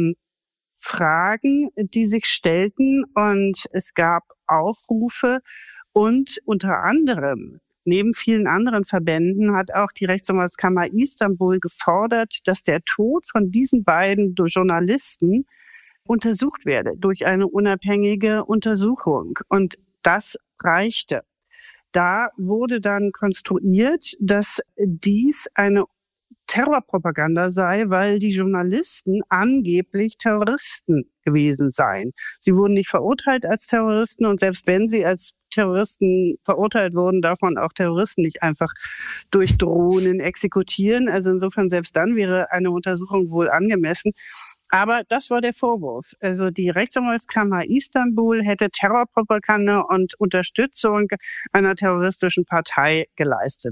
[SPEAKER 5] Fragen, die sich stellten. Und es gab Aufrufe und unter anderem neben vielen anderen Verbänden hat auch die Rechtsanwaltskammer Istanbul gefordert, dass der Tod von diesen beiden Journalisten untersucht werde durch eine unabhängige Untersuchung. Und das reichte. Da wurde dann konstruiert, dass dies eine Terrorpropaganda sei, weil die Journalisten angeblich Terroristen gewesen seien. Sie wurden nicht verurteilt als Terroristen und selbst wenn sie als Terroristen verurteilt wurden, darf man auch Terroristen nicht einfach durch Drohnen exekutieren. Also insofern selbst dann wäre eine Untersuchung wohl angemessen. Aber das war der Vorwurf. Also die Rechtsanwaltskammer Istanbul hätte Terrorpropaganda und Unterstützung einer terroristischen Partei geleistet.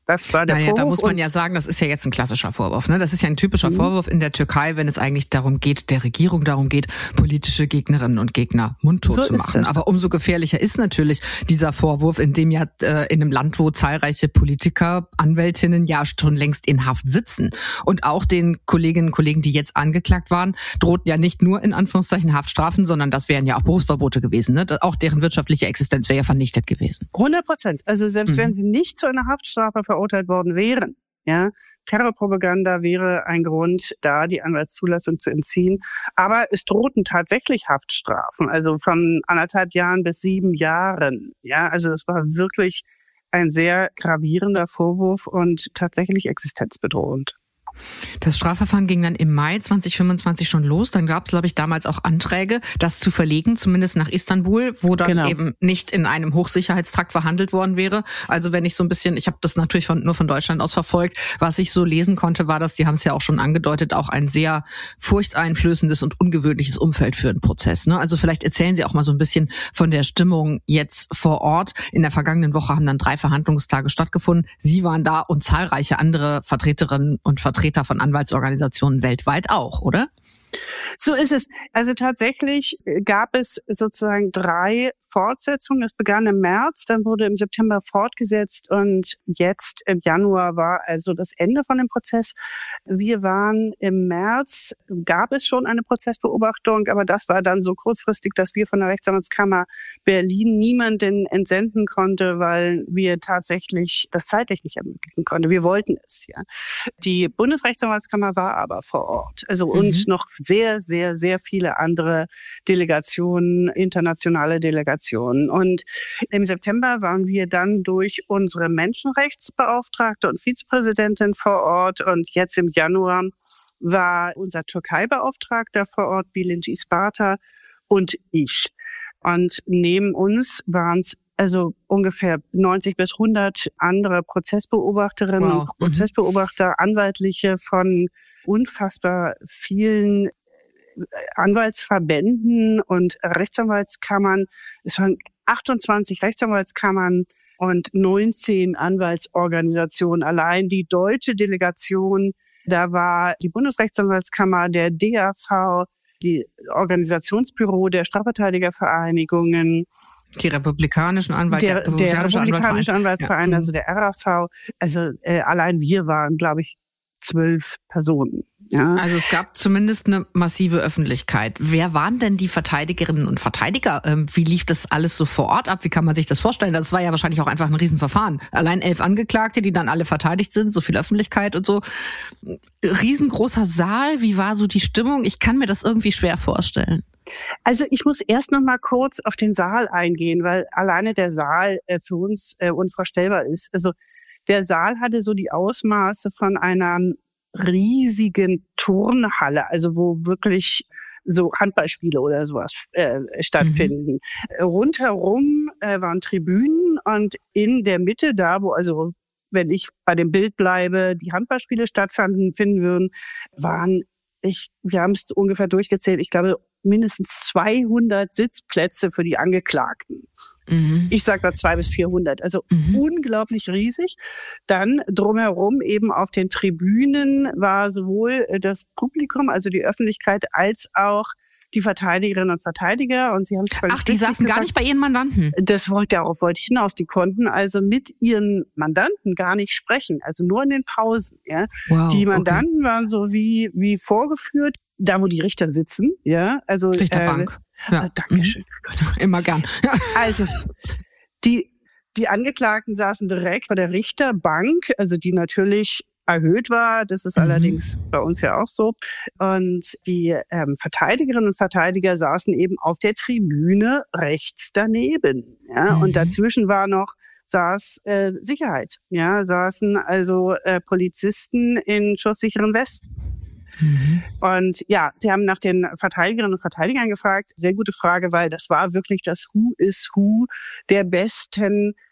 [SPEAKER 5] Das war der
[SPEAKER 2] naja,
[SPEAKER 5] Vorwurf.
[SPEAKER 2] Da muss man ja sagen, das ist ja jetzt ein klassischer Vorwurf. Ne? Das ist ja ein typischer mhm. Vorwurf in der Türkei, wenn es eigentlich darum geht, der Regierung darum geht, politische Gegnerinnen und Gegner mundtot so zu machen. Aber umso gefährlicher ist natürlich dieser Vorwurf, in dem ja äh, in einem Land, wo zahlreiche Politiker, Anwältinnen ja schon längst in Haft sitzen. Und auch den Kolleginnen und Kollegen, die jetzt angeklagt waren, drohten ja nicht nur in Anführungszeichen Haftstrafen, sondern das wären ja auch Berufsverbote gewesen. Ne? Auch deren wirtschaftliche Existenz wäre ja vernichtet gewesen.
[SPEAKER 5] hundert Prozent. Also selbst mhm. wenn sie nicht zu einer Haftstrafe verurteilt worden wären, ja, Terrorpropaganda wäre ein Grund, da die Anwaltszulassung zu entziehen. Aber es drohten tatsächlich Haftstrafen, also von anderthalb Jahren bis sieben Jahren. Ja, also es war wirklich ein sehr gravierender Vorwurf und tatsächlich existenzbedrohend.
[SPEAKER 2] Das Strafverfahren ging dann im Mai zwanzig fünfundzwanzig schon los. Dann gab es, glaube ich, damals auch Anträge, das zu verlegen, zumindest nach Istanbul, wo dann genau. eben nicht in einem Hochsicherheitstrakt verhandelt worden wäre. Also wenn ich so ein bisschen, ich habe das natürlich von, nur von Deutschland aus verfolgt, was ich so lesen konnte, war das, die haben es ja auch schon angedeutet, auch ein sehr furchteinflößendes und ungewöhnliches Umfeld für einen Prozess. Ne? Also vielleicht erzählen Sie auch mal so ein bisschen von der Stimmung jetzt vor Ort. In der vergangenen Woche haben dann drei Verhandlungstage stattgefunden. Sie waren da und zahlreiche andere Vertreterinnen und Vertreter von Anwaltsorganisationen weltweit auch, oder?
[SPEAKER 5] So ist es. Also tatsächlich gab es sozusagen drei Fortsetzungen. Es begann im März, dann wurde im September fortgesetzt und jetzt im Januar war also das Ende von dem Prozess. Wir waren im März, gab es schon eine Prozessbeobachtung, aber das war dann so kurzfristig, dass wir von der Rechtsanwaltskammer Berlin niemanden entsenden konnte, weil wir tatsächlich das zeitlich nicht ermöglichen konnten. Wir wollten es, ja. Die Bundesrechtsanwaltskammer war aber vor Ort. Also mhm. und noch sehr, sehr, sehr viele andere Delegationen, internationale Delegationen. Und im September waren wir dann durch unsere Menschenrechtsbeauftragte und Vizepräsidentin vor Ort. Und jetzt im Januar war unser Türkei-Beauftragter vor Ort, Bilinci Sparta, und ich. Und neben uns waren es also ungefähr neunzig bis hundert andere Prozessbeobachterinnen wow. und Prozessbeobachter, Anwaltliche von unfassbar vielen Anwaltsverbänden und Rechtsanwaltskammern. Es waren achtundzwanzig Rechtsanwaltskammern und neunzehn Anwaltsorganisationen. Allein die deutsche Delegation, da war die Bundesrechtsanwaltskammer, der D A V, die Organisationsbüro der Strafverteidigervereinigungen,
[SPEAKER 2] die republikanischen Anwalt,
[SPEAKER 5] der, der, der republikanische Anwaltsverein,
[SPEAKER 2] ja.
[SPEAKER 5] also der R A V. Also äh, allein wir waren, glaube ich, zwölf Personen. Ja.
[SPEAKER 2] Also es gab zumindest eine massive Öffentlichkeit. Wer waren denn die Verteidigerinnen und Verteidiger? Wie lief das alles so vor Ort ab? Wie kann man sich das vorstellen? Das war ja wahrscheinlich auch einfach ein Riesenverfahren. Allein elf Angeklagte, die dann alle verteidigt sind, so viel Öffentlichkeit und so. Riesengroßer Saal, wie war so die Stimmung? Ich kann mir das irgendwie schwer vorstellen.
[SPEAKER 5] Also ich muss erst noch mal kurz auf den Saal eingehen, weil alleine der Saal äh, für uns äh, unvorstellbar ist. Also der Saal hatte so die Ausmaße von einer riesigen Turnhalle, also wo wirklich so Handballspiele oder sowas äh, stattfinden. Mhm. Rundherum äh, waren Tribünen und in der Mitte, da wo also, wenn ich bei dem Bild bleibe, die Handballspiele stattfinden finden würden, waren, ich, wir haben es ungefähr durchgezählt, ich glaube mindestens zweihundert Sitzplätze für die Angeklagten. Mhm. Ich sage mal zwei bis vierhundert, also mhm. unglaublich riesig. Dann drumherum eben auf den Tribünen war sowohl das Publikum, also die Öffentlichkeit, als auch die Verteidigerinnen und Verteidiger. Und sie haben es
[SPEAKER 2] Ach, die saßen gesagt, gar nicht bei ihren Mandanten?
[SPEAKER 5] Das wollte, darauf wollte ich hinaus. Die konnten also mit ihren Mandanten gar nicht sprechen, also nur in den Pausen. Ja. Wow, die Mandanten okay. waren so wie wie vorgeführt, da wo die Richter sitzen. Ja, also
[SPEAKER 2] Richterbank.
[SPEAKER 5] Äh, ja. äh, Dankeschön.
[SPEAKER 2] Mhm. Immer gern.
[SPEAKER 5] Also die die Angeklagten saßen direkt bei der Richterbank, also die natürlich erhöht war. Das ist mhm. allerdings bei uns ja auch so. Und die ähm, Verteidigerinnen und Verteidiger saßen eben auf der Tribüne rechts daneben. Ja? Mhm. Und dazwischen war noch saß äh, Sicherheit. Ja, saßen also äh, Polizisten in schusssicheren Westen. Mhm. Und ja, sie haben nach den Verteidigerinnen und Verteidigern gefragt. Sehr gute Frage, weil das war wirklich das Who is Who der besten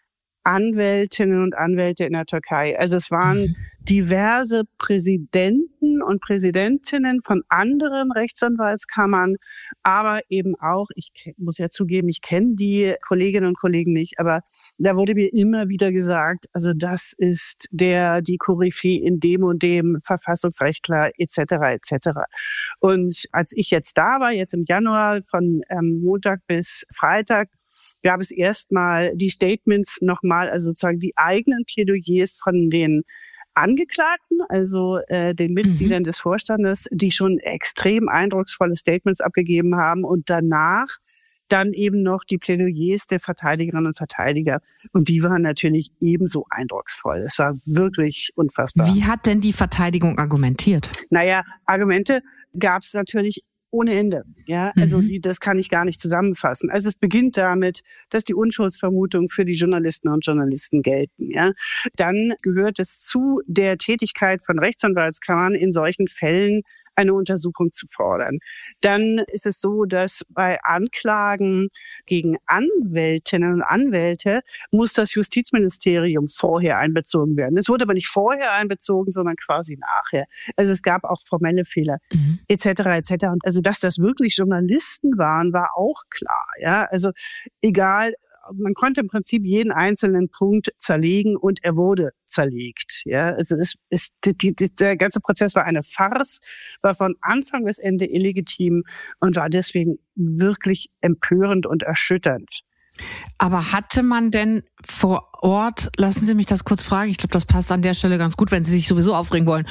[SPEAKER 5] Anwältinnen und Anwälte in der Türkei. Also es waren diverse Präsidenten und Präsidentinnen von anderen Rechtsanwaltskammern, aber eben auch, ich muss ja zugeben, ich kenne die Kolleginnen und Kollegen nicht, aber da wurde mir immer wieder gesagt, also das ist der, die Koryphäe in dem und dem Verfassungsrechtler et cetera et cetera. Und als ich jetzt da war, jetzt im Januar von ähm, Montag bis Freitag, gab es erstmal die Statements nochmal, also sozusagen die eigenen Plädoyers von den Angeklagten, also äh, den Mitgliedern mhm. des Vorstandes, die schon extrem eindrucksvolle Statements abgegeben haben und danach dann eben noch die Plädoyers der Verteidigerinnen und Verteidiger. Und die waren natürlich ebenso eindrucksvoll. Es war wirklich unfassbar.
[SPEAKER 2] Wie hat denn die Verteidigung argumentiert?
[SPEAKER 5] Naja, Argumente gab es natürlich ohne Ende. Ja, also mhm. die, das kann ich gar nicht zusammenfassen. Also es beginnt damit, dass die Unschuldsvermutungen für die Journalistinnen und Journalisten gelten. Ja, dann gehört es zu der Tätigkeit von Rechtsanwaltskammern in solchen Fällen eine Untersuchung zu fordern. Dann ist es so, dass bei Anklagen gegen Anwältinnen und Anwälte muss das Justizministerium vorher einbezogen werden. Es wurde aber nicht vorher einbezogen, sondern quasi nachher. Also es gab auch formelle Fehler, mhm. et cetera et cetera. Und also dass das wirklich Journalisten waren, war auch klar. Ja, also egal. Man konnte im Prinzip jeden einzelnen Punkt zerlegen und er wurde zerlegt. Ja, also es ist, die, die, der ganze Prozess war eine Farce, war von Anfang bis Ende illegitim und war deswegen wirklich empörend und erschütternd.
[SPEAKER 2] Aber hatte man denn vor Ort, lassen Sie mich das kurz fragen, ich glaube, das passt an der Stelle ganz gut, wenn Sie sich sowieso aufregen wollen.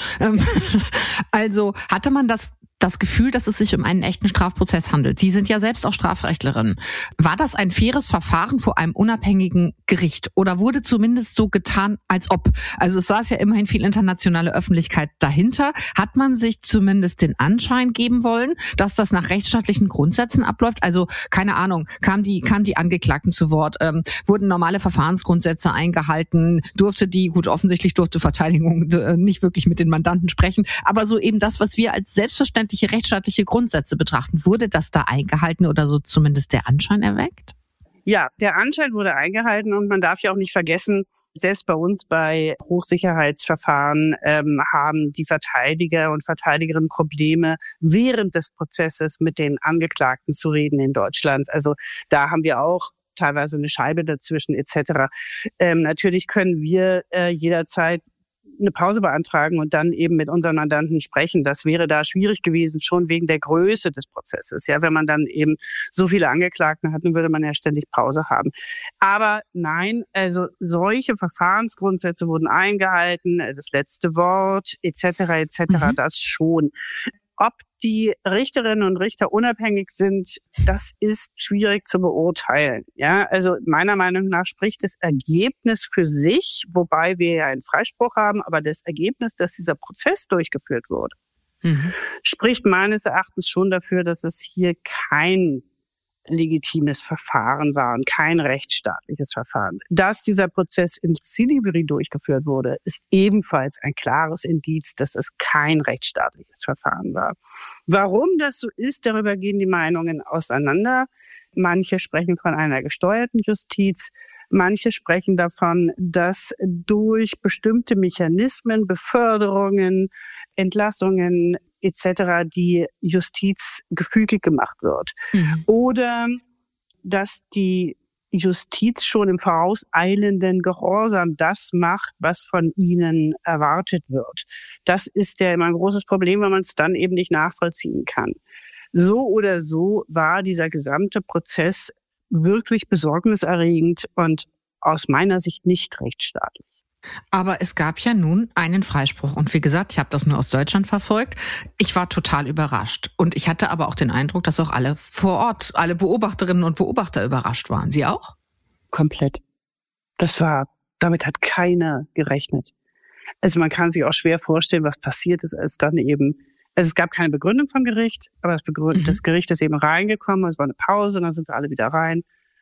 [SPEAKER 2] Also hatte man das das Gefühl, dass es sich um einen echten Strafprozess handelt? Sie sind ja selbst auch Strafrechtlerin. War das ein faires Verfahren vor einem unabhängigen Gericht? Oder wurde zumindest so getan, als ob? Also es saß ja immerhin viel internationale Öffentlichkeit dahinter. Hat man sich zumindest den Anschein geben wollen, dass das nach rechtsstaatlichen Grundsätzen abläuft? Also keine Ahnung, kamen die, kamen die Angeklagten zu Wort? Ähm, wurden normale Verfahrensgrundsätze eingehalten? Durfte die, gut, offensichtlich durfte Verteidigung äh, nicht wirklich mit den Mandanten sprechen. Aber so eben das, was wir als selbstverständlich rechtsstaatliche Grundsätze betrachten. Wurde das da eingehalten oder so zumindest der Anschein erweckt?
[SPEAKER 5] Ja, der Anschein wurde eingehalten und man darf ja auch nicht vergessen, selbst bei uns bei Hochsicherheitsverfahren ähm, haben die Verteidiger und Verteidigerinnen Probleme, während des Prozesses mit den Angeklagten zu reden in Deutschland. Also da haben wir auch teilweise eine Scheibe dazwischen et cetera. Ähm, natürlich können wir äh, jederzeit eine Pause beantragen und dann eben mit unseren Mandanten sprechen. Das wäre da schwierig gewesen, schon wegen der Größe des Prozesses. Ja, wenn man dann eben so viele Angeklagten hat, dann würde man ja ständig Pause haben. Aber nein, also solche Verfahrensgrundsätze wurden eingehalten, das letzte Wort et cetera et cetera, mhm. das schon. Ob die Richterinnen und Richter unabhängig sind, das ist schwierig zu beurteilen. Ja, also meiner Meinung nach spricht das Ergebnis für sich, wobei wir ja einen Freispruch haben, aber das Ergebnis, dass dieser Prozess durchgeführt wurde, mhm. spricht meines Erachtens schon dafür, dass es hier kein legitimes Verfahren war und kein rechtsstaatliches Verfahren. Dass dieser Prozess in Silivri durchgeführt wurde, ist ebenfalls ein klares Indiz, dass es kein rechtsstaatliches Verfahren war. Warum das so ist, darüber gehen die Meinungen auseinander. Manche sprechen von einer gesteuerten Justiz. Manche sprechen davon, dass durch bestimmte Mechanismen, Beförderungen, Entlassungen et cetera die Justiz gefügig gemacht wird. Mhm. Oder dass die Justiz schon im vorauseilenden Gehorsam das macht, was von ihnen erwartet wird. Das ist ja immer ein großes Problem, wenn man es dann eben nicht nachvollziehen kann. So oder so war dieser gesamte Prozess wirklich besorgniserregend und aus meiner Sicht nicht rechtsstaatlich.
[SPEAKER 2] Aber es gab ja nun einen Freispruch. Und wie gesagt, ich habe das nur aus Deutschland verfolgt. Ich war total überrascht. Und ich hatte aber auch den Eindruck, dass auch alle vor Ort, alle Beobachterinnen und Beobachter überrascht waren. Sie auch?
[SPEAKER 5] Komplett. Das war, damit hat keiner gerechnet. Also man kann sich auch schwer vorstellen, was passiert ist, als dann eben, also es gab keine Begründung vom Gericht, aber das, Begründung, mhm. das Gericht ist eben reingekommen, es war eine Pause, dann sind wir alle wieder rein.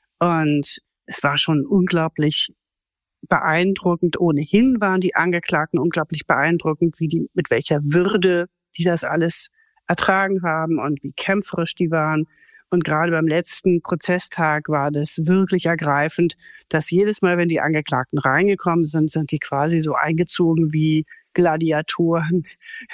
[SPEAKER 5] Und es war schon unglaublich beeindruckend. Ohnehin waren die Angeklagten unglaublich beeindruckend, wie die, mit welcher Würde die das alles ertragen haben und wie kämpferisch die waren. Und gerade beim letzten Prozesstag war das wirklich ergreifend, dass jedes Mal, wenn die Angeklagten reingekommen sind, sind die quasi so eingezogen wie Gladiatoren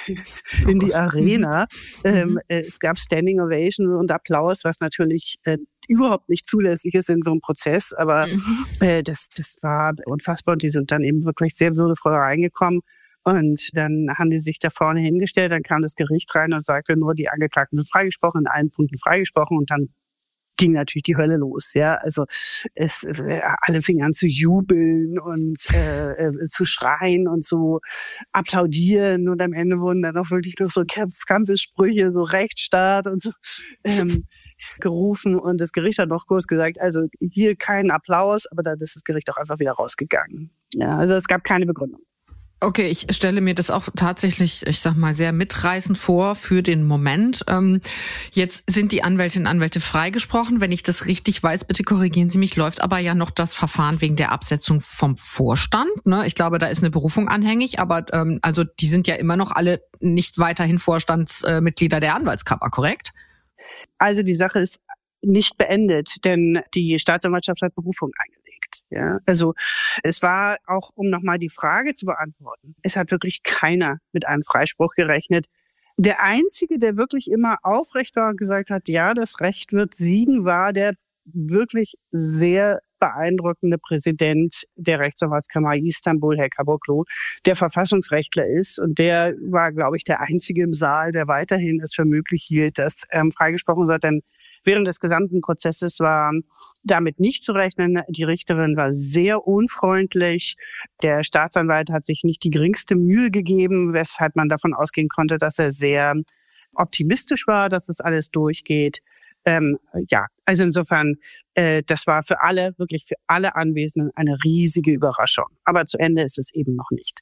[SPEAKER 5] in die Arena. Mhm. Ähm, es gab Standing Ovation und Applaus, was natürlich äh, überhaupt nicht zulässig ist in so einem Prozess, aber mhm. äh, das, das war unfassbar und die sind dann eben wirklich sehr würdevoll reingekommen. Und dann haben die sich da vorne hingestellt, dann kam das Gericht rein und sagte nur, die Angeklagten sind freigesprochen, in allen Punkten freigesprochen und dann ging natürlich die Hölle los, ja. Also es äh, alle fingen an zu jubeln und äh, äh, zu schreien und so applaudieren und am Ende wurden dann auch wirklich noch so Kampfessprüche, so Rechtsstaat und so ähm, gerufen und das Gericht hat noch kurz gesagt, also hier keinen Applaus, aber dann ist das Gericht auch einfach wieder rausgegangen. Ja, also es gab keine Begründung.
[SPEAKER 2] Okay, ich stelle mir das auch tatsächlich, ich sag mal, sehr mitreißend vor für den Moment. Ähm, jetzt sind die Anwältinnen und Anwälte freigesprochen. Wenn ich das richtig weiß, bitte korrigieren Sie mich, läuft aber ja noch das Verfahren wegen der Absetzung vom Vorstand. Ne? Ich glaube, da ist eine Berufung anhängig, aber ähm, also die sind ja immer noch alle nicht weiterhin Vorstandsmitglieder der Anwaltskammer, korrekt?
[SPEAKER 5] Also die Sache ist nicht beendet, denn die Staatsanwaltschaft hat Berufung eingelegt. Ja, also es war auch, um nochmal die Frage zu beantworten, es hat wirklich keiner mit einem Freispruch gerechnet. Der Einzige, der wirklich immer aufrecht war und gesagt hat, ja, das Recht wird siegen, war der wirklich sehr beeindruckende Präsident der Rechtsanwaltskammer Istanbul, Herr Kaboklu, der Verfassungsrechtler ist. Und der war, glaube ich, der Einzige im Saal, der weiterhin es für möglich hielt, dass ähm, freigesprochen wird. Denn während des gesamten Prozesses war damit nicht zu rechnen. Die Richterin war sehr unfreundlich. Der Staatsanwalt hat sich nicht die geringste Mühe gegeben, weshalb man davon ausgehen konnte, dass er sehr optimistisch war, dass das alles durchgeht. Ähm, ja, also insofern, äh, das war für alle, wirklich für alle Anwesenden eine riesige Überraschung. Aber zu Ende ist es eben noch nicht.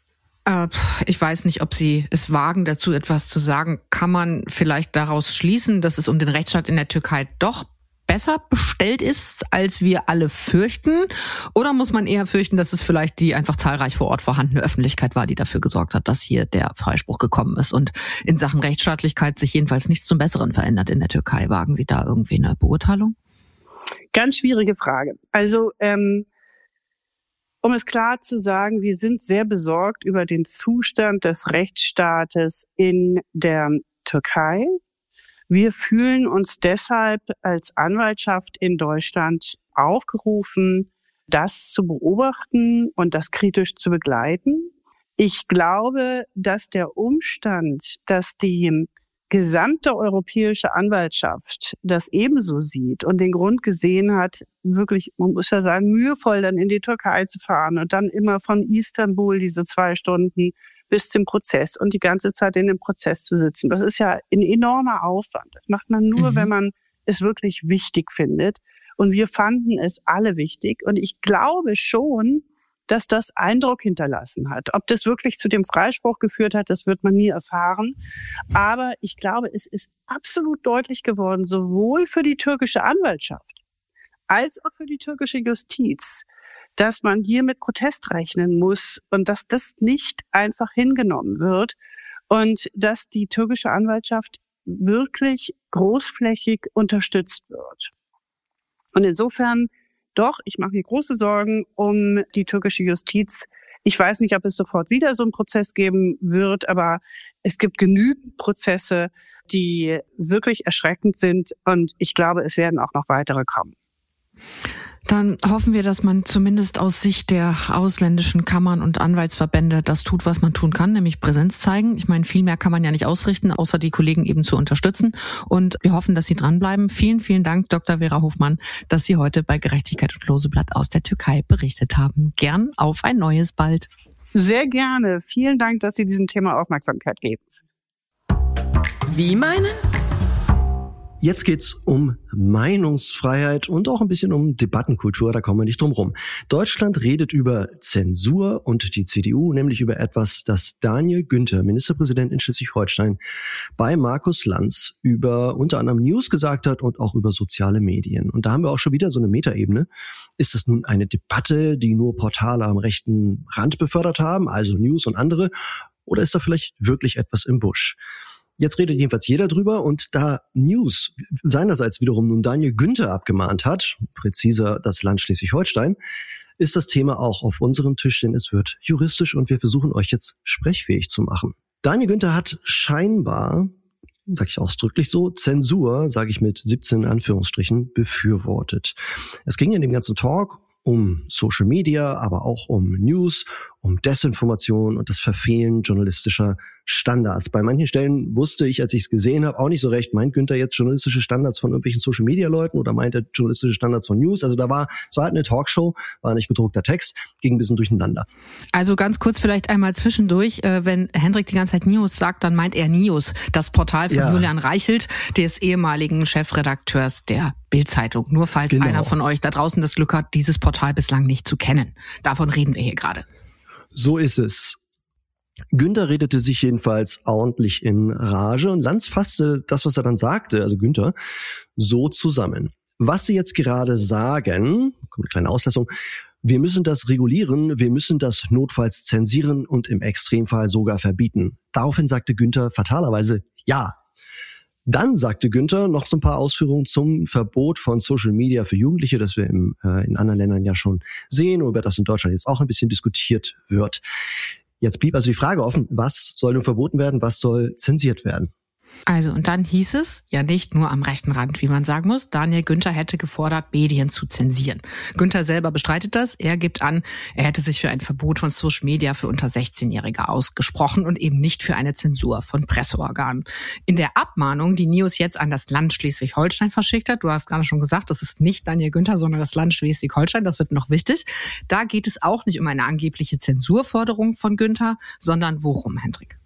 [SPEAKER 2] Ich weiß nicht, ob Sie es wagen, dazu etwas zu sagen. Kann man vielleicht daraus schließen, dass es um den Rechtsstaat in der Türkei doch besser bestellt ist, als wir alle fürchten? Oder muss man eher fürchten, dass es vielleicht die einfach zahlreich vor Ort vorhandene Öffentlichkeit war, die dafür gesorgt hat, dass hier der Freispruch gekommen ist und in Sachen Rechtsstaatlichkeit sich jedenfalls nichts zum Besseren verändert in der Türkei? Wagen Sie da irgendwie eine Beurteilung?
[SPEAKER 5] Ganz schwierige Frage. Also, ähm, um es klar zu sagen, wir sind sehr besorgt über den Zustand des Rechtsstaates in der Türkei. Wir fühlen uns deshalb als Anwaltschaft in Deutschland aufgerufen, das zu beobachten und das kritisch zu begleiten. Ich glaube, dass der Umstand, dass die gesamte europäische Anwaltschaft das ebenso sieht und den Grund gesehen hat, wirklich, man muss ja sagen, mühevoll dann in die Türkei zu fahren und dann immer von Istanbul diese zwei Stunden bis zum Prozess und die ganze Zeit in dem Prozess zu sitzen. Das ist ja ein enormer Aufwand. Das macht man nur, mhm. wenn man es wirklich wichtig findet. Und wir fanden es alle wichtig. Und ich glaube schon, dass das Eindruck hinterlassen hat. Ob das wirklich zu dem Freispruch geführt hat, das wird man nie erfahren. Aber ich glaube, es ist absolut deutlich geworden, sowohl für die türkische Anwaltschaft als auch für die türkische Justiz, dass man hier mit Protest rechnen muss und dass das nicht einfach hingenommen wird und dass die türkische Anwaltschaft wirklich großflächig unterstützt wird. Und insofern doch, ich mache mir große Sorgen um die türkische Justiz. Ich weiß nicht, ob es sofort wieder so einen Prozess geben wird, aber es gibt genügend Prozesse, die wirklich erschreckend sind und ich glaube, es werden auch noch weitere kommen.
[SPEAKER 2] Dann hoffen wir, dass man zumindest aus Sicht der ausländischen Kammern und Anwaltsverbände das tut, was man tun kann, nämlich Präsenz zeigen. Ich meine, viel mehr kann man ja nicht ausrichten, außer die Kollegen eben zu unterstützen. Und wir hoffen, dass Sie dranbleiben. Vielen, vielen Dank, Doktor Vera Hofmann, dass Sie heute bei Gerechtigkeit und Loseblatt aus der Türkei berichtet haben. Gern auf ein neues bald.
[SPEAKER 5] Sehr gerne. Vielen Dank, dass Sie diesem Thema Aufmerksamkeit geben.
[SPEAKER 1] Wie meinen?
[SPEAKER 3] Jetzt geht's um Meinungsfreiheit und auch ein bisschen um Debattenkultur, da kommen wir nicht drum rum. Deutschland redet über Zensur und die C D U, nämlich über etwas, das Daniel Günther, Ministerpräsident in Schleswig-Holstein, bei Markus Lanz über unter anderem News gesagt hat und auch über soziale Medien. Und da haben wir auch schon wieder so eine Metaebene. Ist das nun eine Debatte, die nur Portale am rechten Rand befördert haben, also News und andere, oder ist da vielleicht wirklich etwas im Busch? Jetzt redet jedenfalls jeder drüber und da News seinerseits wiederum nun Daniel Günther abgemahnt hat, präziser das Land Schleswig-Holstein, ist das Thema auch auf unserem Tisch, denn es wird juristisch und wir versuchen euch jetzt sprechfähig zu machen. Daniel Günther hat scheinbar, sage ich ausdrücklich so, Zensur, sage ich mit siebzehn Anführungsstrichen, befürwortet. Es ging in dem ganzen Talk um Social Media, aber auch um News, um Desinformation und das Verfehlen journalistischer Standards. Bei manchen Stellen wusste ich, als ich es gesehen habe, auch nicht so recht, meint Günther jetzt journalistische Standards von irgendwelchen Social-Media-Leuten oder meint er journalistische Standards von News? Also da war, es war halt eine Talkshow, war nicht gedruckter Text, ging ein bisschen durcheinander.
[SPEAKER 2] Also ganz kurz vielleicht einmal zwischendurch, äh, wenn Hendrik die ganze Zeit News sagt, dann meint er News, das Portal von ja. Julian Reichelt, des ehemaligen Chefredakteurs der Bild-Zeitung. Nur falls genau. einer von euch da draußen das Glück hat, dieses Portal bislang nicht zu kennen. Davon reden wir hier gerade.
[SPEAKER 3] So ist es. Günther redete sich jedenfalls ordentlich in Rage und Lanz fasste das, was er dann sagte, also Günther, so zusammen. Was sie jetzt gerade sagen, kommt eine kleine Auslassung, wir müssen das regulieren, wir müssen das notfalls zensieren und im Extremfall sogar verbieten. Daraufhin sagte Günther fatalerweise ja. Dann sagte Günther noch so ein paar Ausführungen zum Verbot von Social Media für Jugendliche, das wir im, äh, in anderen Ländern ja schon sehen und über das in Deutschland jetzt auch ein bisschen diskutiert wird. Jetzt blieb also die Frage offen, was soll nun verboten werden, was soll zensiert werden?
[SPEAKER 2] Also, und dann hieß es, ja nicht nur am rechten Rand, wie man sagen muss, Daniel Günther hätte gefordert, Medien zu zensieren. Günther selber bestreitet das. Er gibt an, er hätte sich für ein Verbot von Social Media für unter sechzehnjährige ausgesprochen und eben nicht für eine Zensur von Presseorganen. In der Abmahnung, die News jetzt an das Land Schleswig-Holstein verschickt hat, du hast gerade schon gesagt, das ist nicht Daniel Günther, sondern das Land Schleswig-Holstein, das wird noch wichtig. Da geht es auch nicht um eine angebliche Zensurforderung von Günther, sondern worum, Hendrik?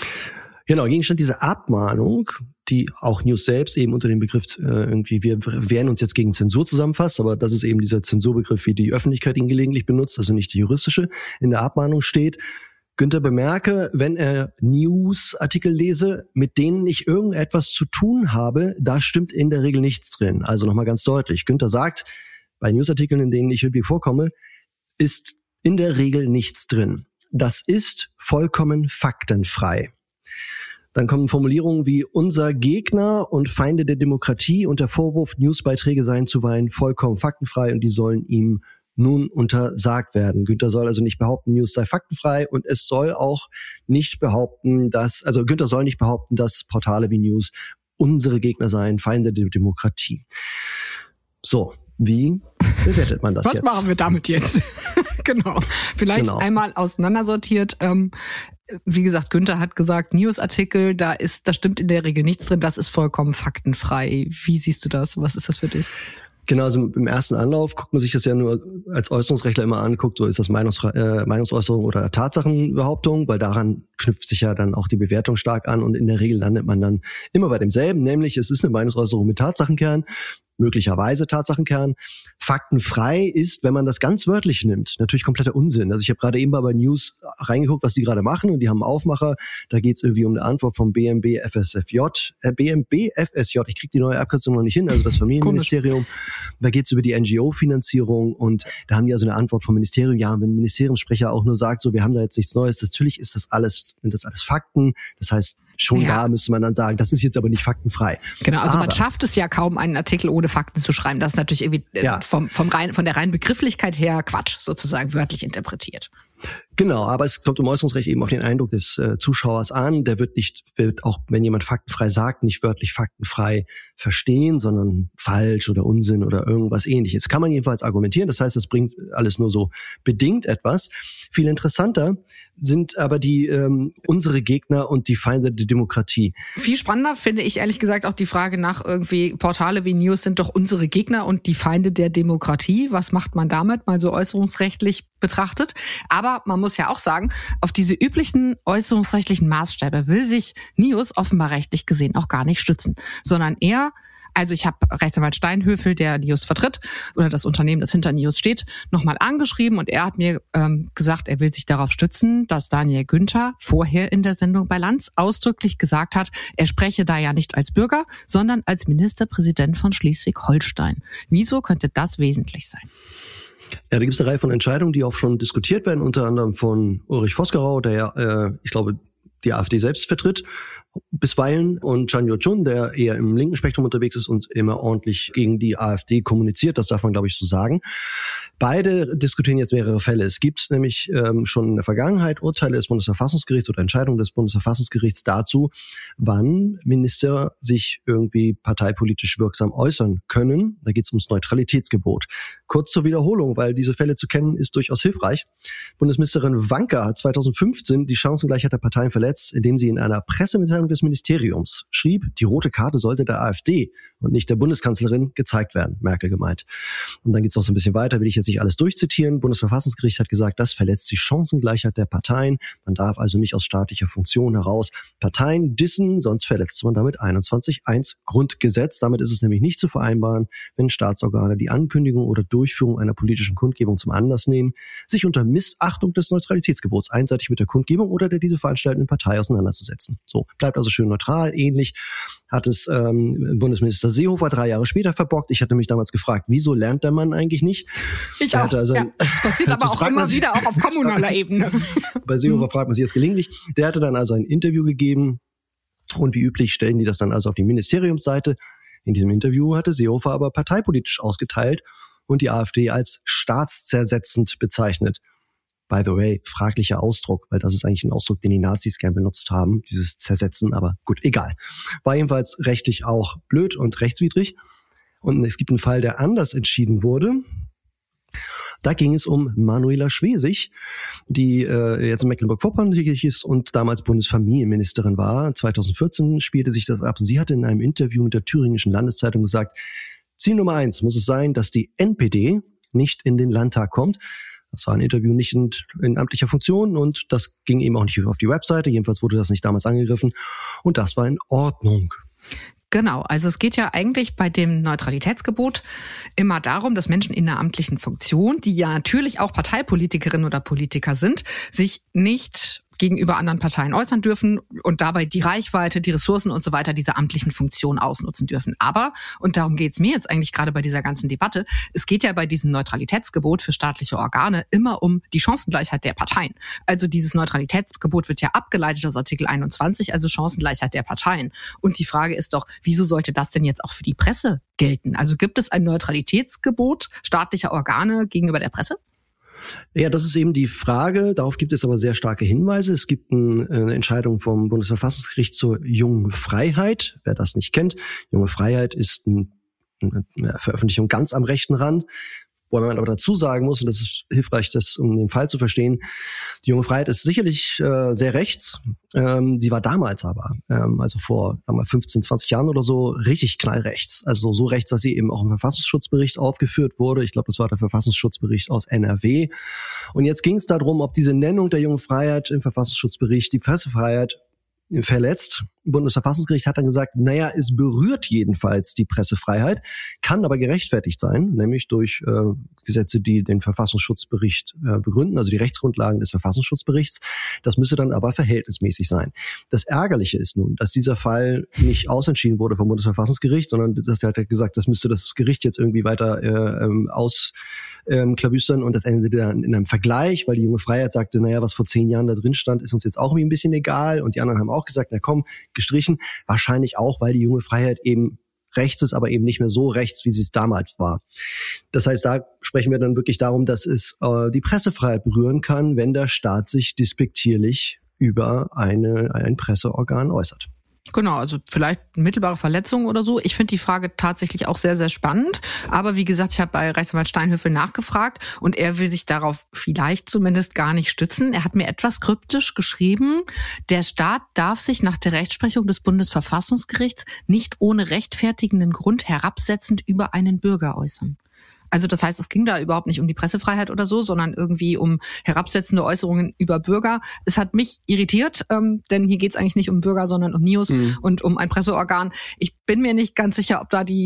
[SPEAKER 3] Genau, Gegenstand dieser Abmahnung, die auch News selbst eben unter dem Begriff äh, irgendwie, wir wehren uns jetzt gegen Zensur zusammenfasst, aber das ist eben dieser Zensurbegriff, wie die Öffentlichkeit ihn gelegentlich benutzt, also nicht die juristische, in der Abmahnung steht. Günther bemerke, wenn er News-Artikel lese, mit denen ich irgendetwas zu tun habe, da stimmt in der Regel nichts drin. Also nochmal ganz deutlich. Günther sagt, bei Newsartikeln, in denen ich irgendwie vorkomme, ist in der Regel nichts drin. Das ist vollkommen faktenfrei. Dann kommen Formulierungen wie unser Gegner und Feinde der Demokratie und der Vorwurf, Newsbeiträge seien zuweilen vollkommen faktenfrei und die sollen ihm nun untersagt werden. Günther soll also nicht behaupten, News sei faktenfrei und es soll auch nicht behaupten, dass, also Günther soll nicht behaupten, dass Portale wie News unsere Gegner seien, Feinde der Demokratie. So, wie bewertet man das
[SPEAKER 2] Was
[SPEAKER 3] jetzt?
[SPEAKER 2] Was machen wir damit jetzt? Genau. Vielleicht genau. einmal auseinandersortiert. Ähm, wie gesagt, Günther hat gesagt, Newsartikel, da ist, da stimmt in der Regel nichts drin, das ist vollkommen faktenfrei. Wie siehst du das? Was ist das für dich?
[SPEAKER 3] Genau, also im ersten Anlauf guckt man sich das ja nur als Äußerungsrechtler immer anguckt, so ist das Meinungsfre- äh, Meinungsäußerung oder Tatsachenbehauptung, weil daran knüpft sich ja dann auch die Bewertung stark an und in der Regel landet man dann immer bei demselben, nämlich es ist eine Meinungsäußerung mit Tatsachenkern, möglicherweise Tatsachenkern. Faktenfrei ist, wenn man das ganz wörtlich nimmt, natürlich kompletter Unsinn. Also ich habe gerade eben mal bei News reingeguckt, was die gerade machen und die haben einen Aufmacher. Da geht es irgendwie um eine Antwort vom B M B F S F J. Äh, B M B F S J, ich kriege die neue Abkürzung noch nicht hin, also das Familienministerium. Da geht es über die N G O-Finanzierung und da haben die also eine Antwort vom Ministerium. Ja, wenn ein Ministeriumssprecher auch nur sagt, so wir haben da jetzt nichts Neues, natürlich ist das alles, sind das alles Fakten. Das heißt, schon ja. Da müsste man dann sagen, das ist jetzt aber nicht faktenfrei.
[SPEAKER 2] Genau, also
[SPEAKER 3] aber,
[SPEAKER 2] man schafft es ja kaum, einen Artikel ohne Fakten zu schreiben. Das ist natürlich irgendwie ja. vom, vom rein, von der reinen Begrifflichkeit her Quatsch, sozusagen wörtlich interpretiert.
[SPEAKER 3] Genau, aber es kommt im Äußerungsrecht eben auf den Eindruck des äh, Zuschauers an. Der wird nicht, wird auch wenn jemand faktenfrei sagt, nicht wörtlich faktenfrei verstehen, sondern falsch oder Unsinn oder irgendwas Ähnliches. Kann man jedenfalls argumentieren. Das heißt, es bringt alles nur so bedingt etwas. Viel interessanter sind aber die ähm, unsere Gegner und die Feinde der Demokratie.
[SPEAKER 2] Viel spannender finde ich ehrlich gesagt auch die Frage nach irgendwie Portale wie News sind doch unsere Gegner und die Feinde der Demokratie. Was macht man damit mal so äußerungsrechtlich betrachtet? Aber man muss ja auch sagen, auf diese üblichen äußerungsrechtlichen Maßstäbe will sich News offenbar rechtlich gesehen auch gar nicht stützen, sondern eher, also ich habe Rechtsanwalt Steinhöfel, der News vertritt, oder das Unternehmen, das hinter News steht, nochmal angeschrieben und er hat mir ähm, gesagt, er will sich darauf stützen, dass Daniel Günther vorher in der Sendung bei Lanz ausdrücklich gesagt hat, er spreche da ja nicht als Bürger, sondern als Ministerpräsident von Schleswig-Holstein. Wieso könnte das wesentlich sein?
[SPEAKER 3] Ja, da gibt es eine Reihe von Entscheidungen, die auch schon diskutiert werden, unter anderem von Ulrich Vosgerau, der ja, äh, ich glaube, die AfD selbst vertritt, bisweilen, und Chan Yo-chun, der eher im linken Spektrum unterwegs ist und immer ordentlich gegen die AfD kommuniziert, das darf man, glaube ich, so sagen. Beide diskutieren jetzt mehrere Fälle. Es gibt nämlich ähm, schon in der Vergangenheit Urteile des Bundesverfassungsgerichts oder Entscheidungen des Bundesverfassungsgerichts dazu, wann Minister sich irgendwie parteipolitisch wirksam äußern können. Da geht es ums Neutralitätsgebot. Kurz zur Wiederholung, weil diese Fälle zu kennen ist durchaus hilfreich. Bundesministerin Wanka hat zweitausendfünfzehn die Chancengleichheit der Parteien verletzt, indem sie in einer Pressemitteilung des Ministeriums schrieb, die rote Karte sollte der AfD und nicht der Bundeskanzlerin gezeigt werden, Merkel gemeint. Und dann geht es noch so ein bisschen weiter, will ich jetzt nicht alles durchzitieren. Bundesverfassungsgericht hat gesagt, das verletzt die Chancengleichheit der Parteien. Man darf also nicht aus staatlicher Funktion heraus Parteien dissen, sonst verletzt man damit einundzwanzig Absatz eins Grundgesetz. Damit ist es nämlich nicht zu vereinbaren, wenn Staatsorgane die Ankündigung oder Durchführung einer politischen Kundgebung zum Anlass nehmen, sich unter Missachtung des Neutralitätsgebots einseitig mit der Kundgebung oder der diese veranstaltenden Partei auseinanderzusetzen. So, bleibt also schön neutral. Ähnlich hat es ähm, Bundesminister Seehofer drei Jahre später verbockt. Ich hatte mich damals gefragt, wieso lernt der Mann eigentlich nicht?
[SPEAKER 2] Ich auch. Also, ja. Das passiert aber auch immer wieder, auch auf kommunaler Ebene.
[SPEAKER 3] Bei Seehofer fragt man sich jetzt gelegentlich. Der hatte dann also ein Interview gegeben und wie üblich stellen die das dann also auf die Ministeriumsseite. In diesem Interview hatte Seehofer aber parteipolitisch ausgeteilt und die AfD als staatszersetzend bezeichnet. By the way, fraglicher Ausdruck, weil das ist eigentlich ein Ausdruck, den die Nazis gern benutzt haben, dieses Zersetzen, aber gut, egal. War jedenfalls rechtlich auch blöd und rechtswidrig. Und es gibt einen Fall, der anders entschieden wurde. Da ging es um Manuela Schwesig, die äh, jetzt in Mecklenburg-Vorpommern tätig ist und damals Bundesfamilienministerin war. zweitausendvierzehn spielte sich das ab. Sie hatte in einem Interview mit der Thüringischen Landeszeitung gesagt, Ziel Nummer eins muss es sein, dass die N P D nicht in den Landtag kommt. Das war ein Interview nicht in, in amtlicher Funktion und das ging eben auch nicht auf die Webseite. Jedenfalls wurde das nicht damals angegriffen und das war in Ordnung.
[SPEAKER 2] Genau, also es geht ja eigentlich bei dem Neutralitätsgebot immer darum, dass Menschen in einer amtlichen Funktion, die ja natürlich auch Parteipolitikerinnen oder Politiker sind, sich nicht gegenüber anderen Parteien äußern dürfen und dabei die Reichweite, die Ressourcen und so weiter dieser amtlichen Funktion ausnutzen dürfen. Aber, und darum geht es mir jetzt eigentlich gerade bei dieser ganzen Debatte, es geht ja bei diesem Neutralitätsgebot für staatliche Organe immer um die Chancengleichheit der Parteien. Also dieses Neutralitätsgebot wird ja abgeleitet aus Artikel einundzwanzig, also Chancengleichheit der Parteien. Und die Frage ist doch, wieso sollte das denn jetzt auch für die Presse gelten? Also gibt es ein Neutralitätsgebot staatlicher Organe gegenüber der Presse?
[SPEAKER 3] Ja, das ist eben die Frage. Darauf gibt es aber sehr starke Hinweise. Es gibt eine Entscheidung vom Bundesverfassungsgericht zur jungen Freiheit. Wer das nicht kennt, junge Freiheit ist eine Veröffentlichung ganz am rechten Rand. Wo man aber dazu sagen muss, und das ist hilfreich, das, um den Fall zu verstehen, die junge Freiheit ist sicherlich äh, sehr rechts. Ähm, die war damals aber, ähm, also vor sagen wir, fünfzehn, zwanzig Jahren oder so, richtig knallrechts. Also so rechts, dass sie eben auch im Verfassungsschutzbericht aufgeführt wurde. Ich glaube, das war der Verfassungsschutzbericht aus N R W. Und jetzt ging es darum, ob diese Nennung der jungen Freiheit im Verfassungsschutzbericht die Pressefreiheit verletzt. Bundesverfassungsgericht hat dann gesagt, naja, es berührt jedenfalls die Pressefreiheit, kann aber gerechtfertigt sein, nämlich durch äh, Gesetze, die den Verfassungsschutzbericht äh, begründen, also die Rechtsgrundlagen des Verfassungsschutzberichts. Das müsse dann aber verhältnismäßig sein. Das Ärgerliche ist nun, dass dieser Fall nicht ausentschieden wurde vom Bundesverfassungsgericht, sondern dass der hat gesagt, das müsste das Gericht jetzt irgendwie weiter äh, ähm, aus Ähm, klabüstern und das endete dann in einem Vergleich, weil die junge Freiheit sagte, naja, was vor zehn Jahren da drin stand, ist uns jetzt auch irgendwie ein bisschen egal und die anderen haben auch gesagt, na komm, gestrichen. Wahrscheinlich auch, weil die junge Freiheit eben rechts ist, aber eben nicht mehr so rechts, wie sie es damals war. Das heißt, da sprechen wir dann wirklich darum, dass es äh, die Pressefreiheit berühren kann, wenn der Staat sich despektierlich über eine, ein Presseorgan äußert.
[SPEAKER 2] Genau, also vielleicht mittelbare Verletzungen oder so. Ich finde die Frage tatsächlich auch sehr, sehr spannend. Aber wie gesagt, ich habe bei Rechtsanwalt Steinhöfel nachgefragt und er will sich darauf vielleicht zumindest gar nicht stützen. Er hat mir etwas kryptisch geschrieben, der Staat darf sich nach der Rechtsprechung des Bundesverfassungsgerichts nicht ohne rechtfertigenden Grund herabsetzend über einen Bürger äußern. Also das heißt, es ging da überhaupt nicht um die Pressefreiheit oder so, sondern irgendwie um herabsetzende Äußerungen über Bürger. Es hat mich irritiert, ähm, denn hier geht es eigentlich nicht um Bürger, sondern um News mhm. und um ein Presseorgan. Ich bin mir nicht ganz sicher, ob da die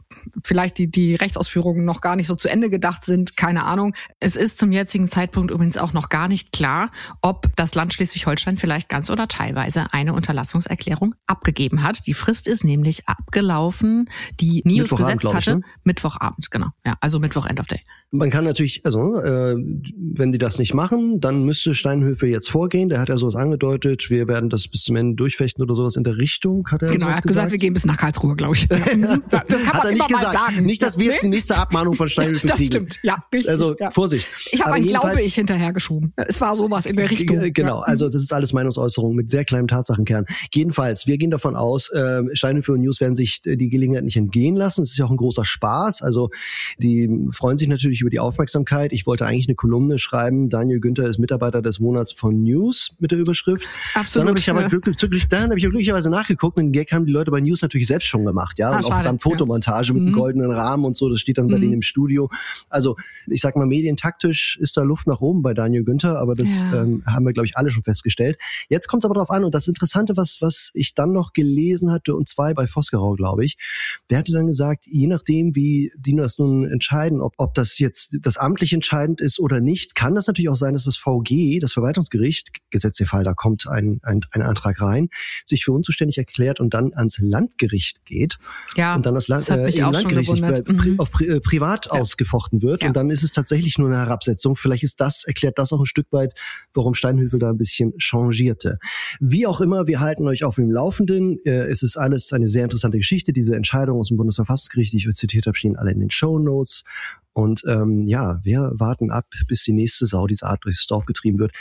[SPEAKER 2] vielleicht die, die Rechtsausführungen noch gar nicht so zu Ende gedacht sind, keine Ahnung. Es ist zum jetzigen Zeitpunkt übrigens auch noch gar nicht klar, ob das Land Schleswig-Holstein vielleicht ganz oder teilweise eine Unterlassungserklärung abgegeben hat. Die Frist ist nämlich abgelaufen, die N I O S gesetzt hatte. Ich, ne? Mittwochabend, genau. Ja, also Mittwoch, End of Day.
[SPEAKER 3] Man kann natürlich, also äh, wenn die das nicht machen, dann müsste Steinhöfe jetzt vorgehen. Der hat ja sowas angedeutet, wir werden das bis zum Ende durchfechten oder sowas in der Richtung, hat er
[SPEAKER 2] Genau, er hat gesagt, gesagt, wir gehen bis nach Karlsruhe, glaube ich. Das kann
[SPEAKER 3] hat
[SPEAKER 2] man
[SPEAKER 3] er nicht
[SPEAKER 2] immer
[SPEAKER 3] gesagt.
[SPEAKER 2] Mal sagen.
[SPEAKER 3] Nicht, dass wir jetzt die nächste Abmahnung von Steinhöfe kriegen.
[SPEAKER 2] Das stimmt, ja, richtig.
[SPEAKER 3] Also
[SPEAKER 2] ja.
[SPEAKER 3] Vorsicht.
[SPEAKER 2] Ich habe ein Glaube ich hinterhergeschoben. Es war sowas in der Richtung.
[SPEAKER 3] Genau, also das ist alles Meinungsäußerung mit sehr kleinem Tatsachenkern. Jedenfalls, wir gehen davon aus, äh, Steinhöfe und News werden sich die Gelegenheit nicht entgehen lassen. Es ist ja auch ein großer Spaß. Also die freuen sich natürlich über die Aufmerksamkeit. Ich wollte eigentlich eine Kolumne schreiben. Daniel Günther ist Mitarbeiter des Monats von News mit der Überschrift.
[SPEAKER 2] Absolut.
[SPEAKER 3] Dann habe ich aber
[SPEAKER 2] ja.
[SPEAKER 3] glücklich, dann habe ich glücklicherweise nachgeguckt und den Gag haben die Leute bei News natürlich selbst schon gemacht, ja.
[SPEAKER 2] Ah,
[SPEAKER 3] und auch
[SPEAKER 2] schade.
[SPEAKER 3] samt Fotomontage ja. mit
[SPEAKER 2] mhm.
[SPEAKER 3] einem goldenen Rahmen und so. Das steht dann bei mhm. denen im Studio. Also ich sag mal, medientaktisch ist da Luft nach oben bei Daniel Günther, aber das ja. ähm, haben wir, glaube ich, alle schon festgestellt. Jetzt kommt es aber darauf an und das Interessante, was was ich dann noch gelesen hatte, und zwar bei Vosgerau, glaube ich, der hatte dann gesagt, je nachdem, wie die das nun entscheiden, ob, ob das jetzt das amtlich entscheidend ist oder nicht, kann das natürlich auch sein, dass das V G, das Verwaltungsgericht, gesetzt den Fall, da kommt ein, ein, ein Antrag rein, sich für unzuständig erklärt und dann ans Landgericht geht.
[SPEAKER 2] Ja,
[SPEAKER 3] und dann das, Land,
[SPEAKER 2] das hat mich
[SPEAKER 3] äh,
[SPEAKER 2] auch
[SPEAKER 3] Landgericht
[SPEAKER 2] schon
[SPEAKER 3] pri, pri,
[SPEAKER 2] mhm.
[SPEAKER 3] auf pri, äh, privat ja. ausgefochten wird. Ja. Und dann ist es tatsächlich nur eine Herabsetzung. Vielleicht ist das, erklärt das auch ein Stück weit, warum Steinhöfe da ein bisschen changierte. Wie auch immer, wir halten euch auf dem Laufenden. Äh, es ist alles eine sehr interessante Geschichte. Diese Entscheidung aus dem Bundesverfassungsgericht, die ich euch zitiert habe, stehen alle in den Shownotes. Und ähm, ja, wir warten ab, bis die nächste Sau dieser Art durchs Dorf getrieben wird.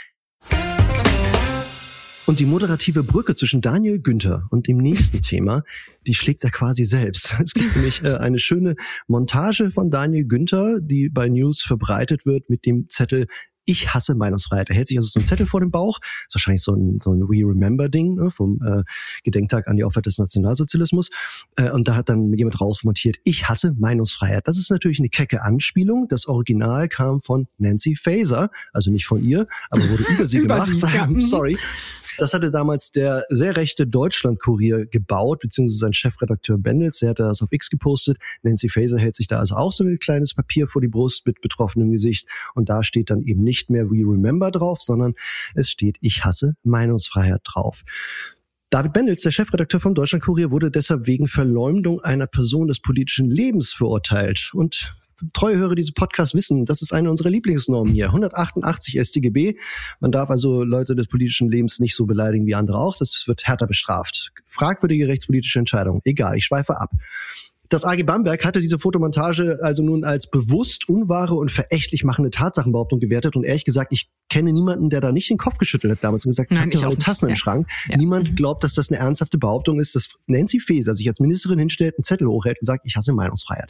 [SPEAKER 3] Und die moderative Brücke zwischen Daniel Günther und dem nächsten Thema, die schlägt er quasi selbst. Es gibt nämlich äh, eine schöne Montage von Daniel Günther, die bei News verbreitet wird mit dem Zettel Ich hasse Meinungsfreiheit. Er hält sich also so einen Zettel vor dem Bauch. Das ist wahrscheinlich so ein, so ein We Remember-Ding, ne, vom äh, Gedenktag an die Opfer des Nationalsozialismus. Äh, und da hat dann jemand rausmontiert, ich hasse Meinungsfreiheit. Das ist natürlich eine kecke Anspielung. Das Original kam von Nancy Faeser, also nicht von ihr, aber wurde über sie
[SPEAKER 2] über
[SPEAKER 3] gemacht.
[SPEAKER 2] Sie, ja.
[SPEAKER 3] Sorry. Das hatte damals der sehr rechte Deutschland-Kurier gebaut, beziehungsweise sein Chefredakteur Bendels, der hatte das auf X gepostet. Nancy Faeser hält sich da also auch so ein kleines Papier vor die Brust mit betroffenem Gesicht und da steht dann eben nicht mehr We Remember drauf, sondern es steht Ich hasse Meinungsfreiheit drauf. David Bendels, der Chefredakteur vom Deutschland-Kurier, wurde deshalb wegen Verleumdung einer Person des politischen Lebens verurteilt und treue Hörer dieses Podcasts wissen, das ist eine unserer Lieblingsnormen hier. hundertachtundachtzig S t G B. Man darf also Leute des politischen Lebens nicht so beleidigen wie andere auch. Das wird härter bestraft. Fragwürdige rechtspolitische Entscheidung. Egal, ich schweife ab. Das A G Bamberg hatte diese Fotomontage also nun als bewusst unwahre und verächtlich machende Tatsachenbehauptung gewertet und ehrlich gesagt, ich kenne niemanden, der da nicht den Kopf geschüttelt hat damals und gesagt,
[SPEAKER 2] Nein, ich
[SPEAKER 3] habe
[SPEAKER 2] auch
[SPEAKER 3] Tassen
[SPEAKER 2] nicht.
[SPEAKER 3] im
[SPEAKER 2] Ja.
[SPEAKER 3] Schrank.
[SPEAKER 2] Ja.
[SPEAKER 3] Niemand glaubt, dass das eine ernsthafte Behauptung ist, dass Nancy Faeser sich als Ministerin hinstellt, einen Zettel hochhält und sagt, ich hasse Meinungsfreiheit.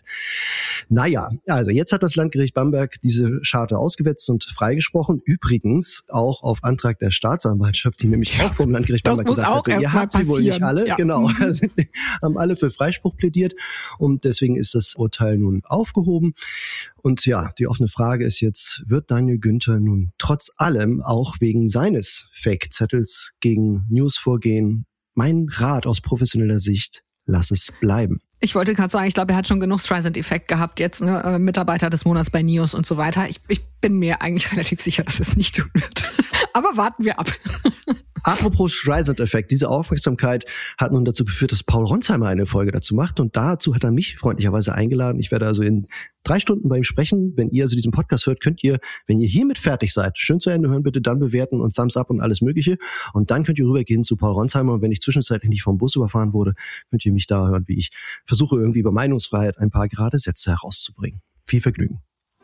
[SPEAKER 3] Naja, also jetzt hat das Landgericht Bamberg diese Scharte ausgewetzt und freigesprochen. Übrigens auch auf Antrag der Staatsanwaltschaft, die nämlich auch vom Landgericht
[SPEAKER 2] das
[SPEAKER 3] Bamberg
[SPEAKER 2] muss
[SPEAKER 3] gesagt
[SPEAKER 2] auch
[SPEAKER 3] hatte, ihr habt sie wohl nicht alle.
[SPEAKER 2] Ja.
[SPEAKER 3] Genau, also, haben alle für Freispruch plädiert und deswegen ist das Urteil nun aufgehoben. Und ja, die offene Frage ist jetzt, wird Daniel Günther nun trotz allem auch wegen seines Fake-Zettels gegen News vorgehen? Mein Rat aus professioneller Sicht, lass es bleiben.
[SPEAKER 2] Ich wollte gerade sagen, ich glaube, er hat schon genug Streisand-Effekt gehabt, jetzt ne, äh, Mitarbeiter des Monats bei News und so weiter. Ich, ich bin mir eigentlich relativ sicher, dass es nicht tun wird. Aber warten wir ab.
[SPEAKER 3] Apropos Streisand-Effekt, diese Aufmerksamkeit hat nun dazu geführt, dass Paul Ronsheimer eine Folge dazu macht und dazu hat er mich freundlicherweise eingeladen. Ich werde also in drei Stunden bei ihm sprechen. Wenn ihr also diesen Podcast hört, könnt ihr, wenn ihr hiermit fertig seid, schön zu Ende hören, bitte dann bewerten und Thumbs up und alles Mögliche. Und dann könnt ihr rübergehen zu Paul Ronsheimer und wenn ich zwischenzeitlich nicht vom Bus überfahren wurde, könnt ihr mich da hören, wie ich versuche irgendwie über Meinungsfreiheit ein paar gerade Sätze herauszubringen. Viel Vergnügen.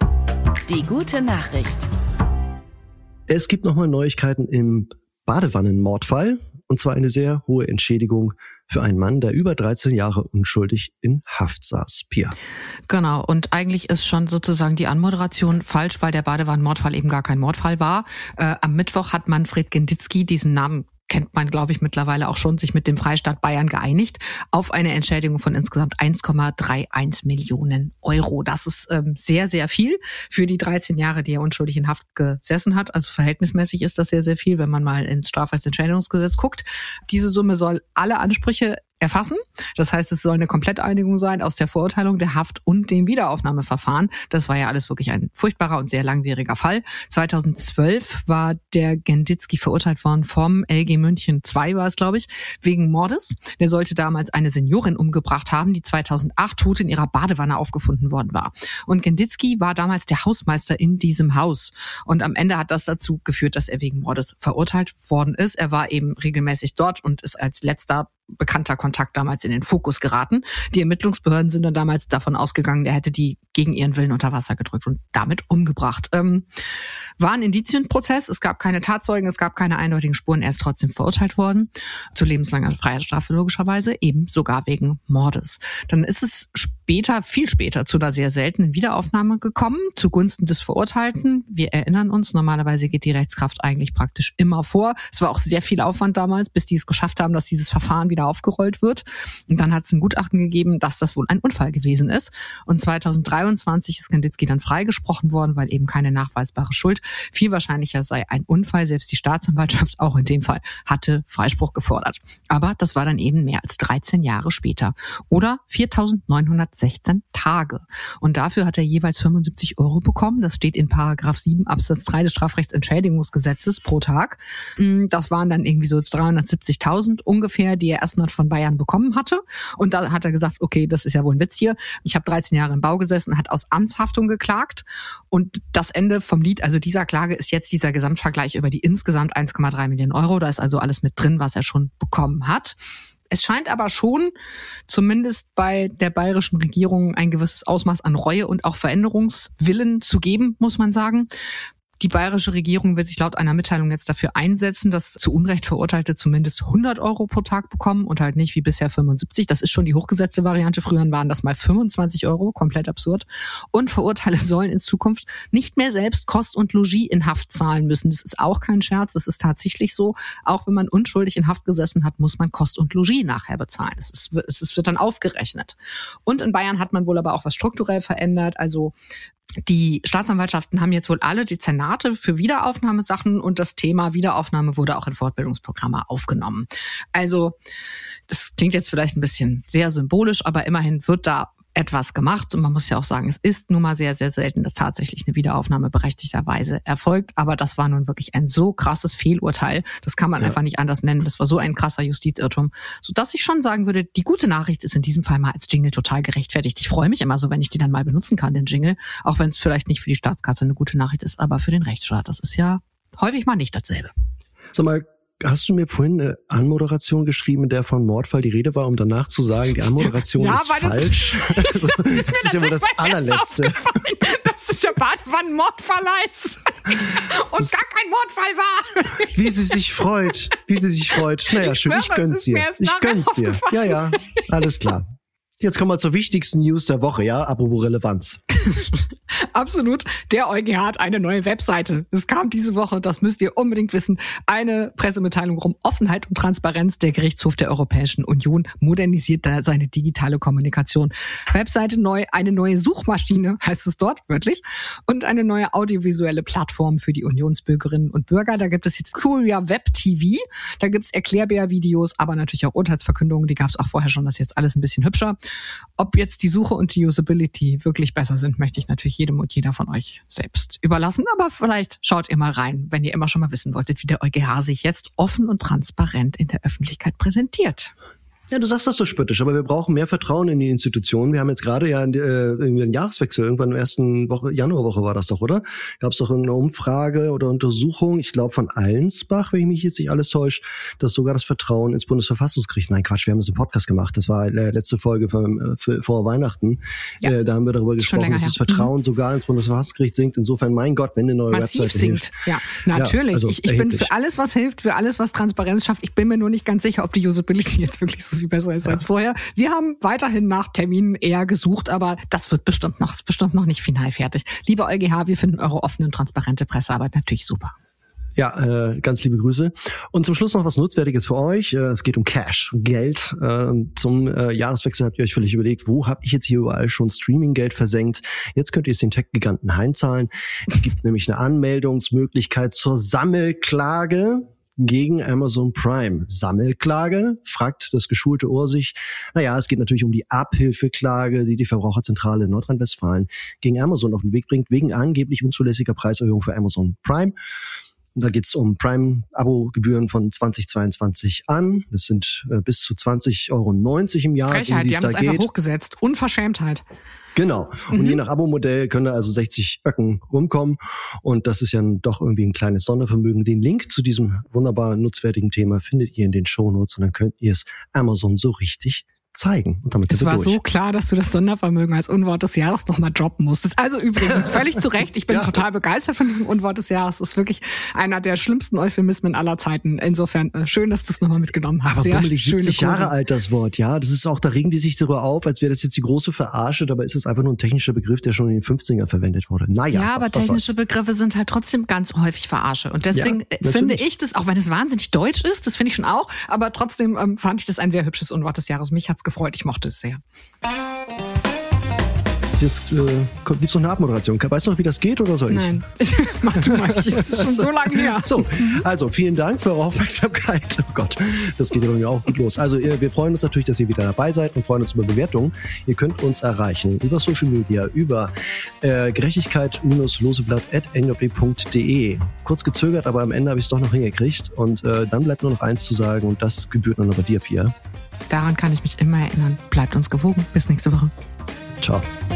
[SPEAKER 1] Die gute Nachricht.
[SPEAKER 3] Es gibt nochmal Neuigkeiten im Badewannenmordfall. Und zwar eine sehr hohe Entschädigung für einen Mann, der über dreizehn Jahre unschuldig in Haft saß. Pia.
[SPEAKER 2] Genau. Und eigentlich ist schon sozusagen die Anmoderation falsch, weil der Badewannenmordfall eben gar kein Mordfall war. Äh, am Mittwoch hat Manfred Genditzki, diesen Namen kennt man, glaube ich, mittlerweile auch schon, sich mit dem Freistaat Bayern geeinigt auf eine Entschädigung von insgesamt eins Komma einunddreißig Millionen Euro. Das ist ähm, sehr, sehr viel für die dreizehn Jahre, die er unschuldig in Haft gesessen hat. Also verhältnismäßig ist das sehr, sehr viel, wenn man mal ins Strafrechtsentschädigungsgesetz guckt. Diese Summe soll alle Ansprüche erfassen. Das heißt, es soll eine Kompletteinigung sein aus der Verurteilung, der Haft und dem Wiederaufnahmeverfahren. Das war ja alles wirklich ein furchtbarer und sehr langwieriger Fall. zweitausendzwölf war der Genditzki verurteilt worden vom L G München zwei, war es, glaube ich, wegen Mordes. Der sollte damals eine Seniorin umgebracht haben, die zweitausendacht tot in ihrer Badewanne aufgefunden worden war. Und Genditzki war damals der Hausmeister in diesem Haus. Und am Ende hat das dazu geführt, dass er wegen Mordes verurteilt worden ist. Er war eben regelmäßig dort und ist als letzter bekannter Kontakt damals in den Fokus geraten. Die Ermittlungsbehörden sind dann damals davon ausgegangen, er hätte die gegen ihren Willen unter Wasser gedrückt und damit umgebracht. Ähm, war ein Indizienprozess, es gab keine Tatzeugen, es gab keine eindeutigen Spuren, er ist trotzdem verurteilt worden. Zu lebenslanger Freiheitsstrafe logischerweise, eben sogar wegen Mordes. Dann ist es später, viel später, zu einer sehr seltenen Wiederaufnahme gekommen, zugunsten des Verurteilten. Wir erinnern uns, normalerweise geht die Rechtskraft eigentlich praktisch immer vor. Es war auch sehr viel Aufwand damals, bis die es geschafft haben, dass dieses Verfahren wieder aufgerollt wird. Und dann hat es ein Gutachten gegeben, dass das wohl ein Unfall gewesen ist. Und zweitausenddreiundzwanzig ist Genditzki dann freigesprochen worden, weil eben keine nachweisbare Schuld. Viel wahrscheinlicher sei ein Unfall. Selbst die Staatsanwaltschaft auch in dem Fall hatte Freispruch gefordert. Aber das war dann eben mehr als dreizehn Jahre später. Oder viertausendneunhundertsechzehn Tage. Und dafür hat er jeweils fünfundsiebzig Euro bekommen. Das steht in Paragraph sieben Absatz drei des Strafrechtsentschädigungsgesetzes pro Tag. Das waren dann irgendwie so dreihundertsiebzigtausend ungefähr, die er erstmal von Bayern bekommen hatte. Und da hat er gesagt, okay, das ist ja wohl ein Witz hier. Ich habe dreizehn Jahre im Bau gesessen, hat aus Amtshaftung geklagt. Und das Ende vom Lied, also dieser Klage, ist jetzt dieser Gesamtvergleich über die insgesamt eins Komma drei Millionen Euro. Da ist also alles mit drin, was er schon bekommen hat. Es scheint aber schon, zumindest bei der bayerischen Regierung, ein gewisses Ausmaß an Reue und auch Veränderungswillen zu geben, muss man sagen. Die bayerische Regierung wird sich laut einer Mitteilung jetzt dafür einsetzen, dass zu Unrecht Verurteilte zumindest hundert Euro pro Tag bekommen und halt nicht wie bisher fünfundsiebzig. Das ist schon die hochgesetzte Variante. Früher waren das mal fünfundzwanzig Euro, komplett absurd. Und Verurteilte sollen in Zukunft nicht mehr selbst Kost und Logis in Haft zahlen müssen. Das ist auch kein Scherz, das ist tatsächlich so. Auch wenn man unschuldig in Haft gesessen hat, muss man Kost und Logis nachher bezahlen. Es ist, es wird dann aufgerechnet. Und in Bayern hat man wohl aber auch was strukturell verändert. Also die Staatsanwaltschaften haben jetzt wohl alle Dezernate für Wiederaufnahmesachen und das Thema Wiederaufnahme wurde auch in Fortbildungsprogramme aufgenommen. Also das klingt jetzt vielleicht ein bisschen sehr symbolisch, aber immerhin wird da etwas gemacht und man muss ja auch sagen, es ist nun mal sehr, sehr selten, dass tatsächlich eine Wiederaufnahme berechtigterweise erfolgt, aber das war nun wirklich ein so krasses Fehlurteil, das kann man ja einfach nicht anders nennen, das war so ein krasser Justizirrtum, sodass ich schon sagen würde, die gute Nachricht ist in diesem Fall mal als Jingle total gerechtfertigt. Ich freue mich immer so, wenn ich die dann mal benutzen kann, den Jingle, auch wenn es vielleicht nicht für die Staatskasse eine gute Nachricht ist, aber für den Rechtsstaat, das ist ja häufig mal nicht dasselbe.
[SPEAKER 3] Sag mal, hast du mir vorhin eine Anmoderation geschrieben, in der von Mordfall die Rede war, um danach zu sagen, die Anmoderation ja, ist falsch? Das, also, das ist, das ist ja wohl das allerletzte.
[SPEAKER 2] Dass es ja Badewannenmordfall heißt und ist, gar kein Mordfall war.
[SPEAKER 3] Wie sie sich freut, wie sie sich freut. Naja, ich schön, schwöre, ich gönn's dir. Ich gönn's dir. Ja, ja, alles klar. Jetzt kommen wir zur wichtigsten News der Woche, ja, apropos Relevanz.
[SPEAKER 2] Absolut. Der EuGH hat eine neue Webseite. Es kam diese Woche, das müsst ihr unbedingt wissen, eine Pressemitteilung rum Offenheit und Transparenz. Der Gerichtshof der Europäischen Union modernisiert da seine digitale Kommunikation. Webseite neu, eine neue Suchmaschine, heißt es dort, wörtlich, und eine neue audiovisuelle Plattform für die Unionsbürgerinnen und Bürger. Da gibt es jetzt Curia Web T V, da gibt es Erklärbär-Videos, aber natürlich auch Urteilsverkündungen, die gab es auch vorher schon, das ist jetzt alles ein bisschen hübscher. Ob jetzt die Suche und die Usability wirklich besser sind, möchte ich natürlich jedem und jeder von euch selbst überlassen. Aber vielleicht schaut ihr mal rein, wenn ihr immer schon mal wissen wolltet, wie der EuGH sich jetzt offen und transparent in der Öffentlichkeit präsentiert.
[SPEAKER 3] Ja, du sagst das so spöttisch, aber wir brauchen mehr Vertrauen in die Institutionen. Wir haben jetzt gerade ja äh, irgendwie einen Jahreswechsel, irgendwann in der ersten Woche, Januarwoche war das doch, oder? Gab es doch eine Umfrage oder Untersuchung, ich glaube von Allensbach, wenn ich mich jetzt nicht alles täusche, dass sogar das Vertrauen ins Bundesverfassungsgericht, nein Quatsch, wir haben das im Podcast gemacht, das war äh, letzte Folge für, für, vor Weihnachten, ja. äh, da haben wir darüber gesprochen, dass das Vertrauen mhm. sogar ins Bundesverfassungsgericht sinkt. Insofern, mein Gott, wenn eine neue
[SPEAKER 2] Massiv
[SPEAKER 3] Webseite
[SPEAKER 2] sinkt.
[SPEAKER 3] hilft.
[SPEAKER 2] Ja, natürlich. Ja, also ich ich bin für alles, was hilft, für alles, was Transparenz schafft. Ich bin mir nur nicht ganz sicher, ob die Usability jetzt wirklich so viel besser ist ja. als vorher. Wir haben weiterhin nach Terminen eher gesucht, aber das wird bestimmt noch, ist bestimmt noch nicht final fertig. Lieber EuGH, wir finden eure offene und transparente Pressearbeit natürlich super.
[SPEAKER 3] Ja, äh, ganz liebe Grüße. Und zum Schluss noch was Nutzwertiges für euch. Äh, es geht um Cash, um Geld. Äh, zum äh, Jahreswechsel habt ihr euch vielleicht überlegt, wo habe ich jetzt hier überall schon Streaming-Geld versenkt? Jetzt könnt ihr es den Tech-Giganten heimzahlen. Es gibt nämlich eine Anmeldungsmöglichkeit zur Sammelklage. gegen Amazon Prime. Sammelklage, fragt das geschulte Ohr sich. Naja, es geht natürlich um die Abhilfeklage, die die Verbraucherzentrale in Nordrhein-Westfalen gegen Amazon auf den Weg bringt, wegen angeblich unzulässiger Preiserhöhung für Amazon Prime. Da geht's um Prime-Abo-Gebühren von zweitausendzweiundzwanzig an. Das sind äh, bis zu zwanzig Euro neunzig im Jahr.
[SPEAKER 2] Frechheit, die haben es einfach hochgesetzt. Unverschämtheit.
[SPEAKER 3] Genau. Und mhm. je nach Abo-Modell können da also sechzig Öcken rumkommen. Und das ist ja doch irgendwie ein kleines Sondervermögen. Den Link zu diesem wunderbar nutzwertigen Thema findet ihr in den Shownotes und dann könnt ihr es Amazon so richtig zeigen. Und damit
[SPEAKER 2] es war
[SPEAKER 3] durch.
[SPEAKER 2] so klar, dass du das Sondervermögen als Unwort des Jahres nochmal droppen musstest. Also übrigens, völlig zu Recht. Ich bin ja. total begeistert von diesem Unwort des Jahres. Es ist wirklich einer der schlimmsten Euphemismen aller Zeiten. Insofern äh, schön, dass du es nochmal mitgenommen hast.
[SPEAKER 3] Aber
[SPEAKER 2] Sehr
[SPEAKER 3] bummelig, siebzig
[SPEAKER 2] Kurve.
[SPEAKER 3] Jahre alt das Wort, ja. Das ist auch, da regen die sich darüber auf, als wäre das jetzt die große Verarsche. Dabei ist es einfach nur ein technischer Begriff, der schon in den fünfzigern verwendet wurde. Naja.
[SPEAKER 2] Ja, aber technische Begriffe sind halt trotzdem ganz häufig Verarsche. Und deswegen ja, finde ich das, auch wenn es wahnsinnig deutsch ist, das finde ich schon auch, aber trotzdem ähm, fand ich das ein sehr hübsches Unwort des Jahres. Mich hat's gefreut. Ich mochte es sehr.
[SPEAKER 3] Jetzt äh, gibt's noch eine Abmoderation. Weißt du noch, wie das geht oder soll ich?
[SPEAKER 2] Nein, mach du mal. Das ist schon so lange her.
[SPEAKER 3] So, also vielen Dank für eure Aufmerksamkeit. Oh Gott, das geht ja bei mir auch gut los. Also wir freuen uns natürlich, dass ihr wieder dabei seid und freuen uns über Bewertungen. Ihr könnt uns erreichen über Social Media, über äh, gerechtigkeit-loseblatt at n j w punkt d e. Kurz gezögert, aber am Ende habe ich es doch noch hingekriegt. Und äh, dann bleibt nur noch eins zu sagen und das gebührt nur noch bei dir, Pia.
[SPEAKER 2] Daran kann ich mich immer erinnern. Bleibt uns gewogen. Bis nächste Woche.
[SPEAKER 3] Ciao.